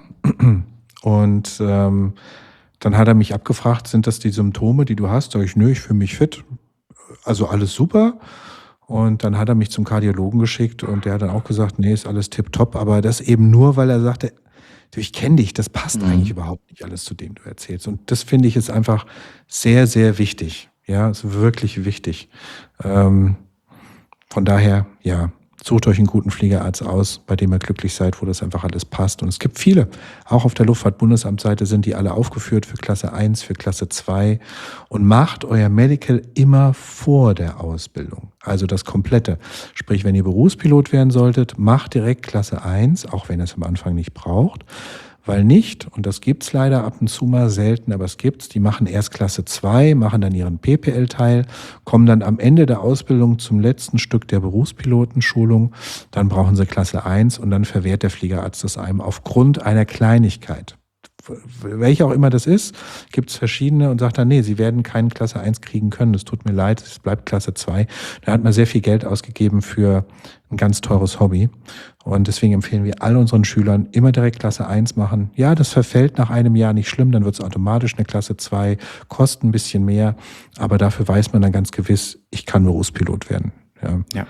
Und ähm, dann hat er mich abgefragt, sind das die Symptome, die du hast? Sag ich, nö, ich fühle mich fit. Also alles super. Und dann hat er mich zum Kardiologen geschickt und der hat dann auch gesagt, nee, ist alles tipptopp. Aber das eben nur, weil er sagte, du, ich kenne dich, das passt mhm. eigentlich überhaupt nicht alles zu dem, du erzählst. Und das finde ich ist einfach sehr, sehr wichtig. Ja, ist wirklich wichtig. Ähm, von daher, ja, sucht euch einen guten Fliegerarzt aus, bei dem ihr glücklich seid, wo das einfach alles passt. Und es gibt viele, auch auf der Luftfahrtbundesamtseite sind die alle aufgeführt für Klasse eins, für Klasse zwei. Und macht euer Medical immer vor der Ausbildung. Also das Komplette. Sprich, wenn ihr Berufspilot werden solltet, macht direkt Klasse eins, auch wenn ihr es am Anfang nicht braucht. Weil nicht, und das gibt's leider ab und zu mal selten, aber es gibt's, die machen erst Klasse zwei, machen dann ihren P P L-Teil, kommen dann am Ende der Ausbildung zum letzten Stück der Berufspilotenschulung, dann brauchen sie Klasse eins und dann verwehrt der Fliegerarzt das einem aufgrund einer Kleinigkeit. Welche auch immer das ist, gibt's verschiedene und sagt dann, nee, sie werden keinen Klasse eins kriegen können, das tut mir leid, es bleibt Klasse zwei. Da hat man sehr viel Geld ausgegeben für ein ganz teures Hobby und deswegen empfehlen wir all unseren Schülern immer direkt Klasse eins machen. Ja, das verfällt nach einem Jahr nicht schlimm, dann wird's automatisch eine Klasse zwei, kostet ein bisschen mehr, aber dafür weiß man dann ganz gewiss, ich kann Berufspilot werden. Ja. Ja.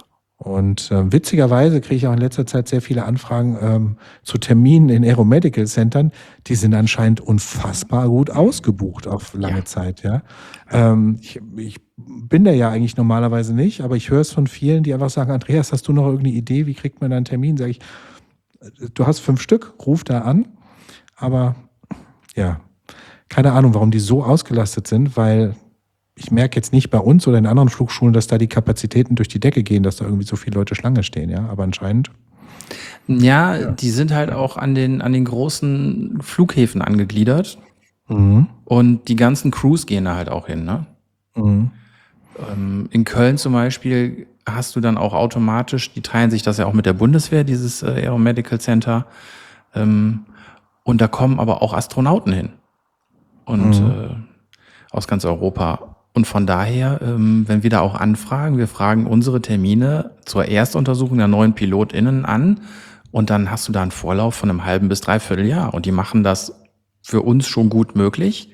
Und äh, witzigerweise kriege ich auch in letzter Zeit sehr viele Anfragen ähm, zu Terminen in Aeromedical Centern. Die sind anscheinend unfassbar gut ausgebucht auf lange ja. Zeit. Ja, ähm, ich, ich bin da ja eigentlich normalerweise nicht, aber ich höre es von vielen, die einfach sagen, Andreas, hast du noch irgendeine Idee, wie kriegt man da einen Termin? Sag ich, du hast fünf Stück, ruf da an. Aber ja, keine Ahnung, warum die so ausgelastet sind, weil ich merke jetzt nicht bei uns oder in anderen Flugschulen, dass da die Kapazitäten durch die Decke gehen, dass da irgendwie so viele Leute Schlange stehen, ja, aber anscheinend. Ja, ja. Die sind halt auch an den, an den großen Flughäfen angegliedert mhm. und die ganzen Crews gehen da halt auch hin, ne? Mhm. Ähm, in Köln zum Beispiel hast du dann auch automatisch, die teilen sich das ja auch mit der Bundeswehr, dieses äh, Aeromedical Center, ähm, und da kommen aber auch Astronauten hin und mhm. äh, aus ganz Europa. Und von daher, ähm, wenn wir da auch anfragen, wir fragen unsere Termine zur Erstuntersuchung der neuen PilotInnen an und dann hast du da einen Vorlauf von einem halben bis dreiviertel Jahr und die machen das für uns schon gut möglich.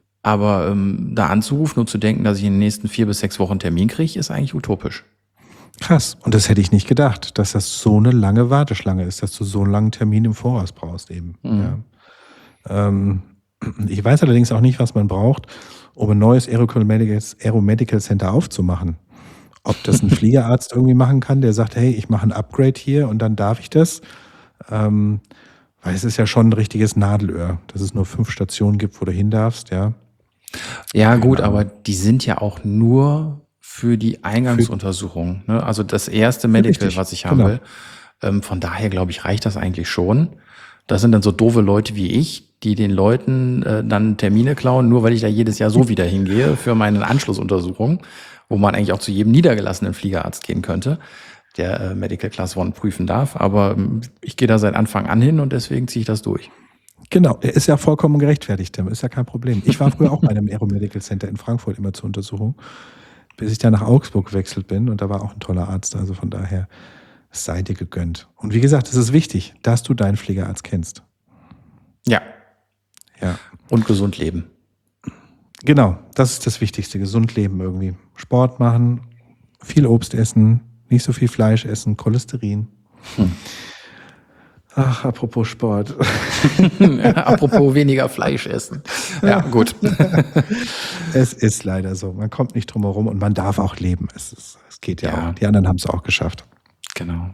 Aber ähm, da anzurufen und zu denken, dass ich in den nächsten vier bis sechs Wochen einen Termin kriege, ist eigentlich utopisch. Krass. Und das hätte ich nicht gedacht, dass das so eine lange Warteschlange ist, dass du so einen langen Termin im Voraus brauchst eben. Mhm. Ja. Ähm, ich weiß allerdings auch nicht, was man braucht, um ein neues Aeromedical Center aufzumachen. Ob das ein Fliegerarzt irgendwie machen kann, der sagt, hey, ich mache ein Upgrade hier und dann darf ich das. Ähm, weil es ist ja schon ein richtiges Nadelöhr, dass es nur fünf Stationen gibt, wo du hin darfst, ja. Ja, gut, Genau. aber die sind ja auch nur für die Eingangsuntersuchung. Ne? Also das erste Medical, Richtig, was ich haben genau. will. Ähm, von daher, glaube ich, reicht das eigentlich schon. Das sind dann so doofe Leute wie ich, die den Leuten äh, dann Termine klauen, nur weil ich da jedes Jahr so wieder hingehe für meine Anschlussuntersuchung, wo man eigentlich auch zu jedem niedergelassenen Fliegerarzt gehen könnte, der äh, Medical Class One prüfen darf. Aber ähm, ich gehe da seit Anfang an hin und deswegen ziehe ich das durch. Genau, er ist ja vollkommen gerechtfertigt, Tim, ist ja kein Problem. Ich war früher auch bei einem Aeromedical Center in Frankfurt immer zur Untersuchung, bis ich dann nach Augsburg gewechselt bin und da war auch ein toller Arzt, also von daher es sei dir gegönnt. Und wie gesagt, es ist wichtig, dass du deinen Fliegerarzt kennst. Ja, Ja, und gesund leben. genau, das ist das Wichtigste, gesund leben irgendwie. Sport machen, viel Obst essen, nicht so viel Fleisch essen, Cholesterin. Hm. Ach, apropos Sport. Ja, apropos weniger Fleisch essen. Ja, gut. Es ist leider so. Man kommt nicht drum herum und man darf auch leben. Es, ist, es geht ja, Ja. auch. Die anderen haben es auch geschafft. Genau.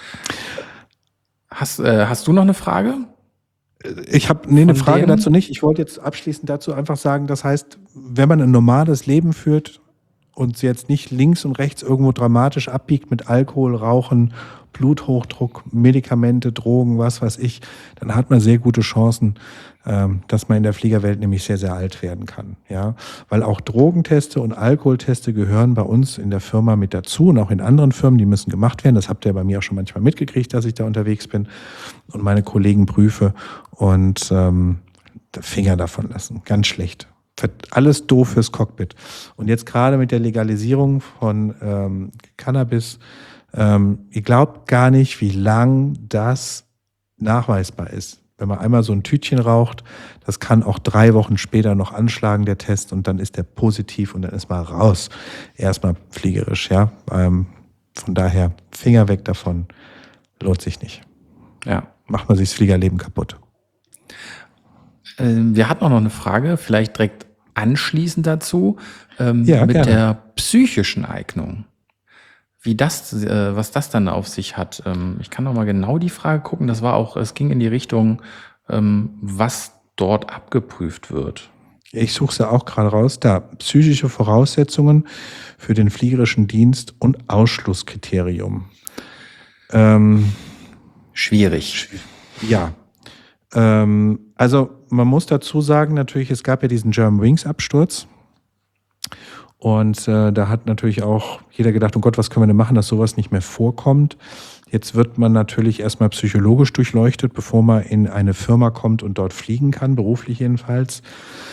Hast, äh, hast du noch eine Frage? Ich habe nee, eine Von Frage denen? dazu nicht. Ich wollte jetzt abschließend dazu einfach sagen, das heißt, wenn man ein normales Leben führt und jetzt nicht links und rechts irgendwo dramatisch abbiegt mit Alkohol, Rauchen, Bluthochdruck, Medikamente, Drogen, was weiß ich, dann hat man sehr gute Chancen, ähm, dass man in der Fliegerwelt nämlich sehr, sehr alt werden kann. Ja? Weil auch Drogenteste und Alkoholteste gehören bei uns in der Firma mit dazu und auch in anderen Firmen, die müssen gemacht werden. Das habt ihr bei mir auch schon manchmal mitgekriegt, dass ich da unterwegs bin und meine Kollegen prüfe und ähm, Finger davon lassen. Ganz schlecht. Alles doof fürs Cockpit. Und jetzt gerade mit der Legalisierung von ähm, Cannabis, ähm, ihr glaubt gar nicht, wie lang das nachweisbar ist. Wenn man einmal so ein Tütchen raucht, das kann auch drei Wochen später noch anschlagen, der Test, und dann ist der positiv und dann ist man raus. Erstmal fliegerisch, ja. Ähm, von daher, Finger weg davon. Lohnt sich nicht. Ja. Macht man sich das Fliegerleben kaputt. Ähm, wir hatten auch noch eine Frage, vielleicht direkt anschließend dazu, ähm, Ja, mit gerne. der psychischen Eignung. Wie das, äh, was das dann auf sich hat. Ähm, ich kann noch mal genau die Frage gucken. Das war auch, es ging in die Richtung, ähm, was dort abgeprüft wird. Ich suche es ja auch gerade raus. Da, psychische Voraussetzungen für den fliegerischen Dienst und Ausschlusskriterium. Ähm, Schwierig. ja. Ähm, also man muss dazu sagen, natürlich, es gab ja diesen Germanwings-Absturz. Und äh, da hat natürlich auch jeder gedacht, oh Gott, was können wir denn machen, dass sowas nicht mehr vorkommt. Jetzt wird man natürlich erstmal psychologisch durchleuchtet, bevor man in eine Firma kommt und dort fliegen kann, beruflich jedenfalls.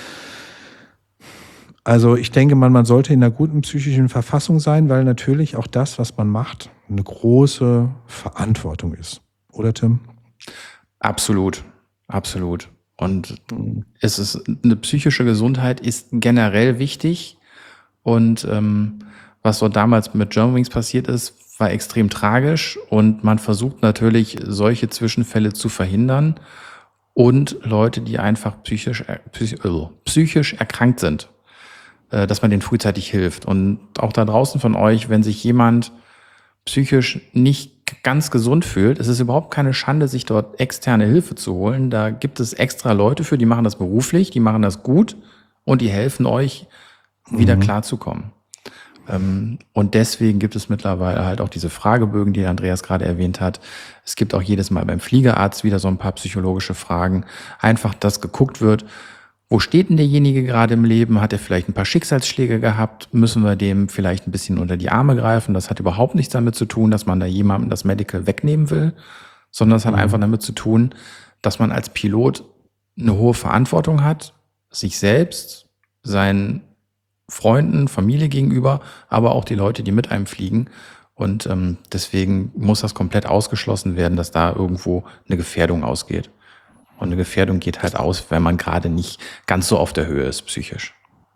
Also ich denke mal, man sollte in einer guten psychischen Verfassung sein, weil natürlich auch das, was man macht, eine große Verantwortung ist. Oder Tim? Absolut, absolut. Und es ist, eine psychische Gesundheit ist generell wichtig. Und ähm, was so damals mit Germanwings passiert ist, war extrem tragisch. Und man versucht natürlich, solche Zwischenfälle zu verhindern. Und Leute, die einfach psychisch, er- psych, also psychisch erkrankt sind, äh, dass man denen frühzeitig hilft. Und auch da draußen von euch, wenn sich jemand psychisch nicht ganz gesund fühlt, es ist überhaupt keine Schande, sich dort externe Hilfe zu holen. Da gibt es extra Leute für, die machen das beruflich, die machen das gut und die helfen euch, wieder Mhm. klarzukommen. Ähm, und deswegen gibt es mittlerweile halt auch diese Fragebögen, die Andreas gerade erwähnt hat. Es gibt auch jedes Mal beim Fliegerarzt wieder so ein paar psychologische Fragen. Einfach, dass geguckt wird, wo steht denn derjenige gerade im Leben? Hat er vielleicht ein paar Schicksalsschläge gehabt? Müssen wir dem vielleicht ein bisschen unter die Arme greifen? Das hat überhaupt nichts damit zu tun, dass man da jemandem das Medical wegnehmen will, sondern es hat Mhm. einfach damit zu tun, dass man als Pilot eine hohe Verantwortung hat, sich selbst, seinen Freunden, Familie gegenüber, aber auch die Leute, die mit einem fliegen. Und ähm, deswegen muss das komplett ausgeschlossen werden, dass da irgendwo eine Gefährdung ausgeht. Und eine Gefährdung geht halt aus, wenn man gerade nicht ganz so auf der Höhe ist, psychisch.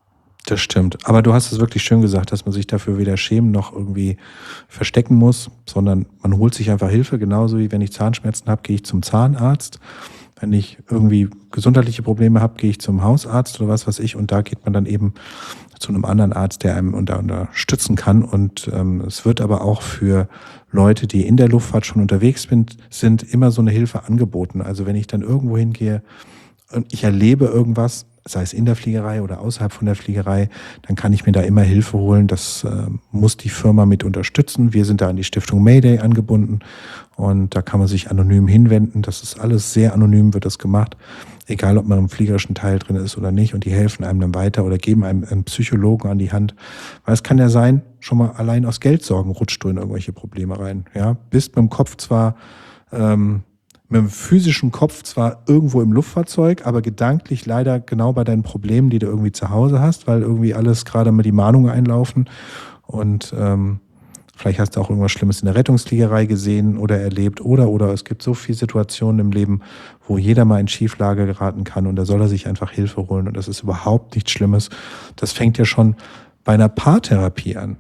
Das stimmt. Aber du hast es wirklich schön gesagt, dass man sich dafür weder schämen noch irgendwie verstecken muss, sondern man holt sich einfach Hilfe. Genauso wie wenn ich Zahnschmerzen habe, gehe ich zum Zahnarzt. Wenn ich irgendwie gesundheitliche Probleme habe, gehe ich zum Hausarzt oder was weiß ich. Und da geht man dann eben zu einem anderen Arzt, der einem unter, unterstützen kann. Und ähm, es wird aber auch für Leute, die in der Luftfahrt schon unterwegs sind, sind immer so eine Hilfe angeboten. Also wenn ich dann irgendwo hingehe und ich erlebe irgendwas, sei es in der Fliegerei oder außerhalb von der Fliegerei, dann kann ich mir da immer Hilfe holen. Das äh, muss die Firma mit unterstützen. Wir sind da an die Stiftung Mayday angebunden und da kann man sich anonym hinwenden. Das ist alles sehr anonym, wird das gemacht, egal ob man im fliegerischen Teil drin ist oder nicht. Und die helfen einem dann weiter oder geben einem einen Psychologen an die Hand. Weil es kann ja sein, schon mal allein aus Geldsorgen rutscht du in irgendwelche Probleme rein. Ja, bist mit dem Kopf zwar ähm, mit dem physischen Kopf zwar irgendwo im Luftfahrzeug, aber gedanklich leider genau bei deinen Problemen, die du irgendwie zu Hause hast, weil irgendwie alles gerade mit die Mahnungen einlaufen und ähm, vielleicht hast du auch irgendwas Schlimmes in der Rettungsfliegerei gesehen oder erlebt oder oder es gibt so viele Situationen im Leben, wo jeder mal in Schieflage geraten kann und da soll er sich einfach Hilfe holen und das ist überhaupt nichts Schlimmes. Das fängt ja schon bei einer Paartherapie an.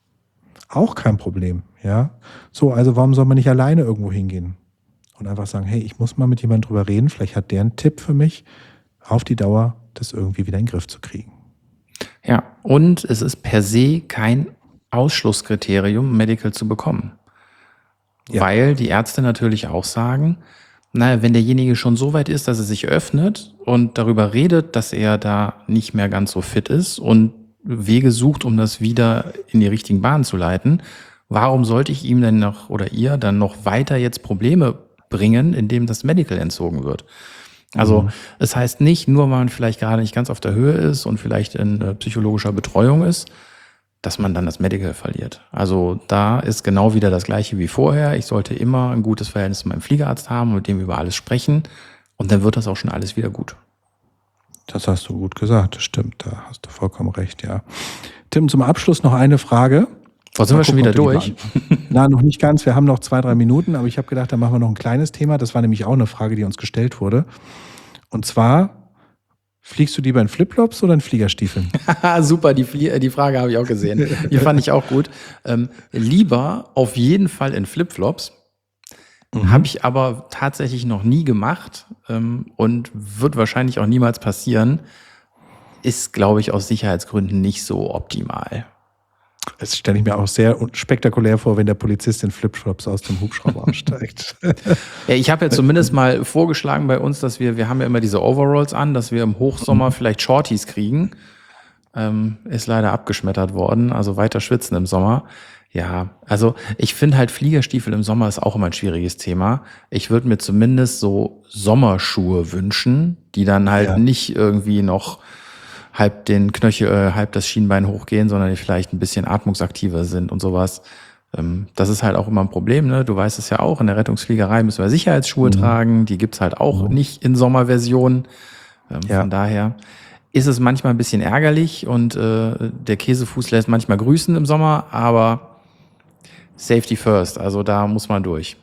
Auch kein Problem, ja. So, also warum soll man nicht alleine irgendwo hingehen? Und einfach sagen, hey, ich muss mal mit jemandem drüber reden, vielleicht hat der einen Tipp für mich, auf die Dauer das irgendwie wieder in den Griff zu kriegen. Ja, und es ist per se kein Ausschlusskriterium, Medical zu bekommen. Ja. Weil die Ärzte natürlich auch sagen, naja, wenn derjenige schon so weit ist, dass er sich öffnet und darüber redet, dass er da nicht mehr ganz so fit ist und Wege sucht, um das wieder in die richtigen Bahnen zu leiten, warum sollte ich ihm denn noch oder ihr dann noch weiter jetzt Probleme bringen, indem das Medical entzogen wird? Also mhm. es heißt nicht, nur weil man vielleicht gerade nicht ganz auf der Höhe ist und vielleicht in äh, psychologischer Betreuung ist, dass man dann das Medical verliert. Also da ist genau wieder das Gleiche wie vorher. Ich sollte immer ein gutes Verhältnis zu meinem Fliegerarzt haben und mit dem über alles sprechen und dann wird das auch schon alles wieder gut. Das hast du gut gesagt, das stimmt, da hast du vollkommen recht, ja. Tim, zum Abschluss noch eine Frage. Wo sind wir schon wieder durch? Na, noch nicht ganz. Wir haben noch zwei, drei Minuten, aber ich habe gedacht, da machen wir noch ein kleines Thema. Das war nämlich auch eine Frage, die uns gestellt wurde. Und zwar, fliegst du lieber in Flipflops oder in Fliegerstiefeln? Super, die, Flie- die Frage habe ich auch gesehen. Die fand ich auch gut. Ähm, lieber auf jeden Fall in Flipflops. Mhm. Habe ich aber tatsächlich noch nie gemacht ähm, und wird wahrscheinlich auch niemals passieren. Ist, glaube ich, aus Sicherheitsgründen nicht so optimal. Das stelle ich mir auch sehr spektakulär vor, wenn der Polizist in Flipflops aus dem Hubschrauber aussteigt. Ja, ich habe ja zumindest mal vorgeschlagen bei uns, dass wir, wir haben ja immer diese Overalls an, dass wir im Hochsommer vielleicht Shorties kriegen. Ähm, ist leider abgeschmettert worden, also weiter schwitzen im Sommer. Ja, also ich finde halt Fliegerstiefel im Sommer ist auch immer ein schwieriges Thema. Ich würde mir zumindest so Sommerschuhe wünschen, die dann halt ja. nicht irgendwie noch halb den Knöchel, äh, halb das Schienbein hochgehen, sondern die vielleicht ein bisschen atmungsaktiver sind und sowas. Ähm, das ist halt auch immer ein Problem, ne? Du weißt es ja auch, in der Rettungsfliegerei müssen wir Sicherheitsschuhe mhm. tragen. Die gibt's halt auch mhm. nicht in Sommerversion. Ähm, ja. Von daher ist es manchmal ein bisschen ärgerlich und äh, der Käsefuß lässt manchmal grüßen im Sommer, aber Safety first, also da muss man durch.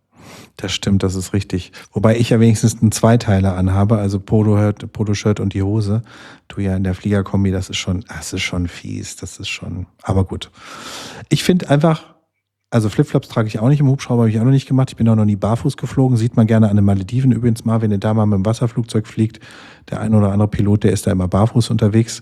Das stimmt, das ist richtig. Wobei ich ja wenigstens einen Zweiteiler anhabe, also Polo-Shirt, Polo-Shirt und die Hose. Du ja in der Fliegerkombi, das ist schon, das ist schon fies, das ist schon, aber gut. Ich finde einfach, also Flipflops trage ich auch nicht im Hubschrauber, habe ich auch noch nicht gemacht. Ich bin auch noch nie barfuß geflogen, sieht man gerne an den Malediven übrigens mal, wenn ihr da mal mit dem Wasserflugzeug fliegt. Der ein oder andere Pilot, der ist da immer barfuß unterwegs.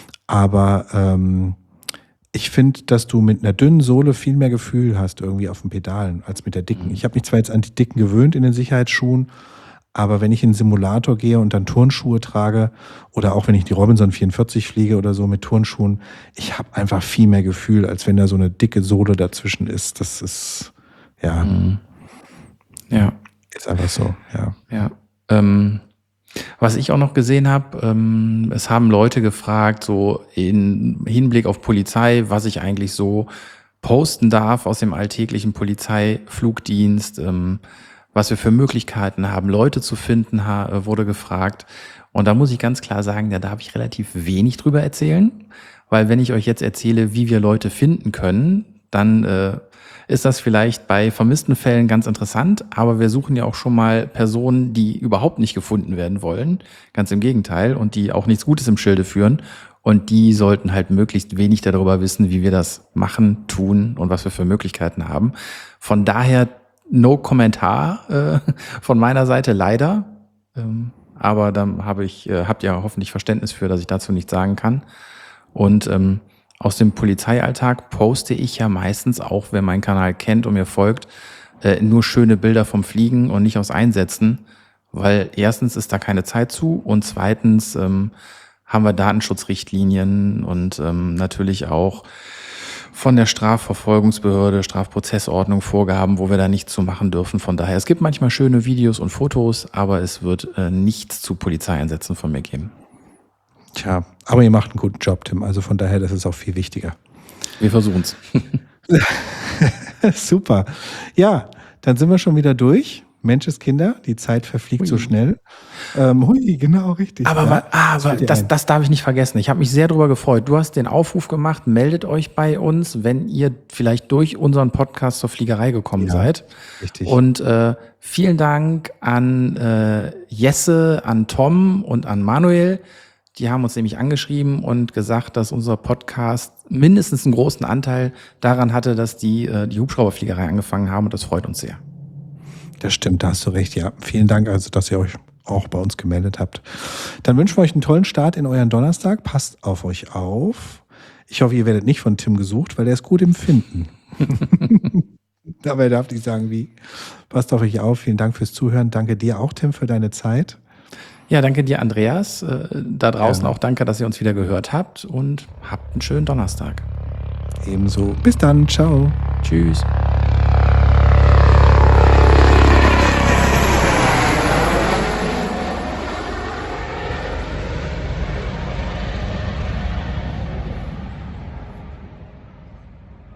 Aber ähm, ich finde, dass du mit einer dünnen Sohle viel mehr Gefühl hast irgendwie auf den Pedalen als mit der dicken. Ich habe mich zwar jetzt an die dicken gewöhnt in den Sicherheitsschuhen, aber wenn ich in den Simulator gehe und dann Turnschuhe trage oder auch wenn ich die Robinson vierundvierzig fliege oder so mit Turnschuhen, ich habe einfach viel mehr Gefühl, als wenn da so eine dicke Sohle dazwischen ist. Das ist, ja, mhm. ja. ist einfach so, ja. Ja, ähm, was ich auch noch gesehen habe, ähm, es haben Leute gefragt, so in Hinblick auf Polizei, was ich eigentlich so posten darf aus dem alltäglichen Polizeiflugdienst, ähm, was wir für Möglichkeiten haben, Leute zu finden, ha- wurde gefragt. Und da muss ich ganz klar sagen, ja, da darf ich relativ wenig drüber erzählen, weil wenn ich euch jetzt erzähle, wie wir Leute finden können, dann äh, ist das vielleicht bei vermissten Fällen ganz interessant, aber wir suchen ja auch schon mal Personen, die überhaupt nicht gefunden werden wollen, ganz im Gegenteil, und die auch nichts Gutes im Schilde führen. Und die sollten halt möglichst wenig darüber wissen, wie wir das machen, tun und was wir für Möglichkeiten haben. Von daher no Kommentar äh, von meiner Seite leider. Ähm, aber dann habe ich, äh, habt ihr hoffentlich Verständnis für, dass ich dazu nichts sagen kann. Und ähm, aus dem Polizeialltag poste ich ja meistens auch, wer meinen Kanal kennt und mir folgt, äh, nur schöne Bilder vom Fliegen und nicht aus Einsätzen. Weil erstens ist da keine Zeit zu und zweitens ähm, haben wir Datenschutzrichtlinien und ähm, natürlich auch von der Strafverfolgungsbehörde, Strafprozessordnung Vorgaben, wo wir da nichts zu machen dürfen. Von daher, es gibt manchmal schöne Videos und Fotos, aber es wird äh, nichts zu Polizeieinsätzen von mir geben. Tja, aber ihr macht einen guten Job, Tim. Also von daher, das ist auch viel wichtiger. Wir versuchen's. Super. Ja, dann sind wir schon wieder durch. Menscheskinder, die Zeit verfliegt Hui. so schnell. Ähm, hui, genau, richtig. Aber, ja, wa- ah, das aber fällt dir das, ein. das darf ich nicht vergessen. Ich habe mich sehr darüber gefreut. Du hast den Aufruf gemacht, meldet euch bei uns, wenn ihr vielleicht durch unseren Podcast zur Fliegerei gekommen Ja, seid. richtig. Und äh, vielen Dank an äh, Jesse, an Tom und an Manuel. Die haben uns nämlich angeschrieben und gesagt, dass unser Podcast mindestens einen großen Anteil daran hatte, dass die äh, die Hubschrauberfliegerei angefangen haben. Und das freut uns sehr. Das stimmt, da hast du recht. Ja, vielen Dank, also, dass ihr euch auch bei uns gemeldet habt. Dann wünschen wir euch einen tollen Start in euren Donnerstag. Passt auf euch auf. Ich hoffe, ihr werdet nicht von Tim gesucht, weil er ist gut im Finden. Dabei darf ich sagen, wie. Passt auf euch auf. Vielen Dank fürs Zuhören. Danke dir auch, Tim, für deine Zeit. Ja, danke dir, Andreas. Äh, da draußen Ja. auch danke, dass ihr uns wieder gehört habt und habt einen schönen Donnerstag. Ebenso. Bis dann. Ciao. Tschüss.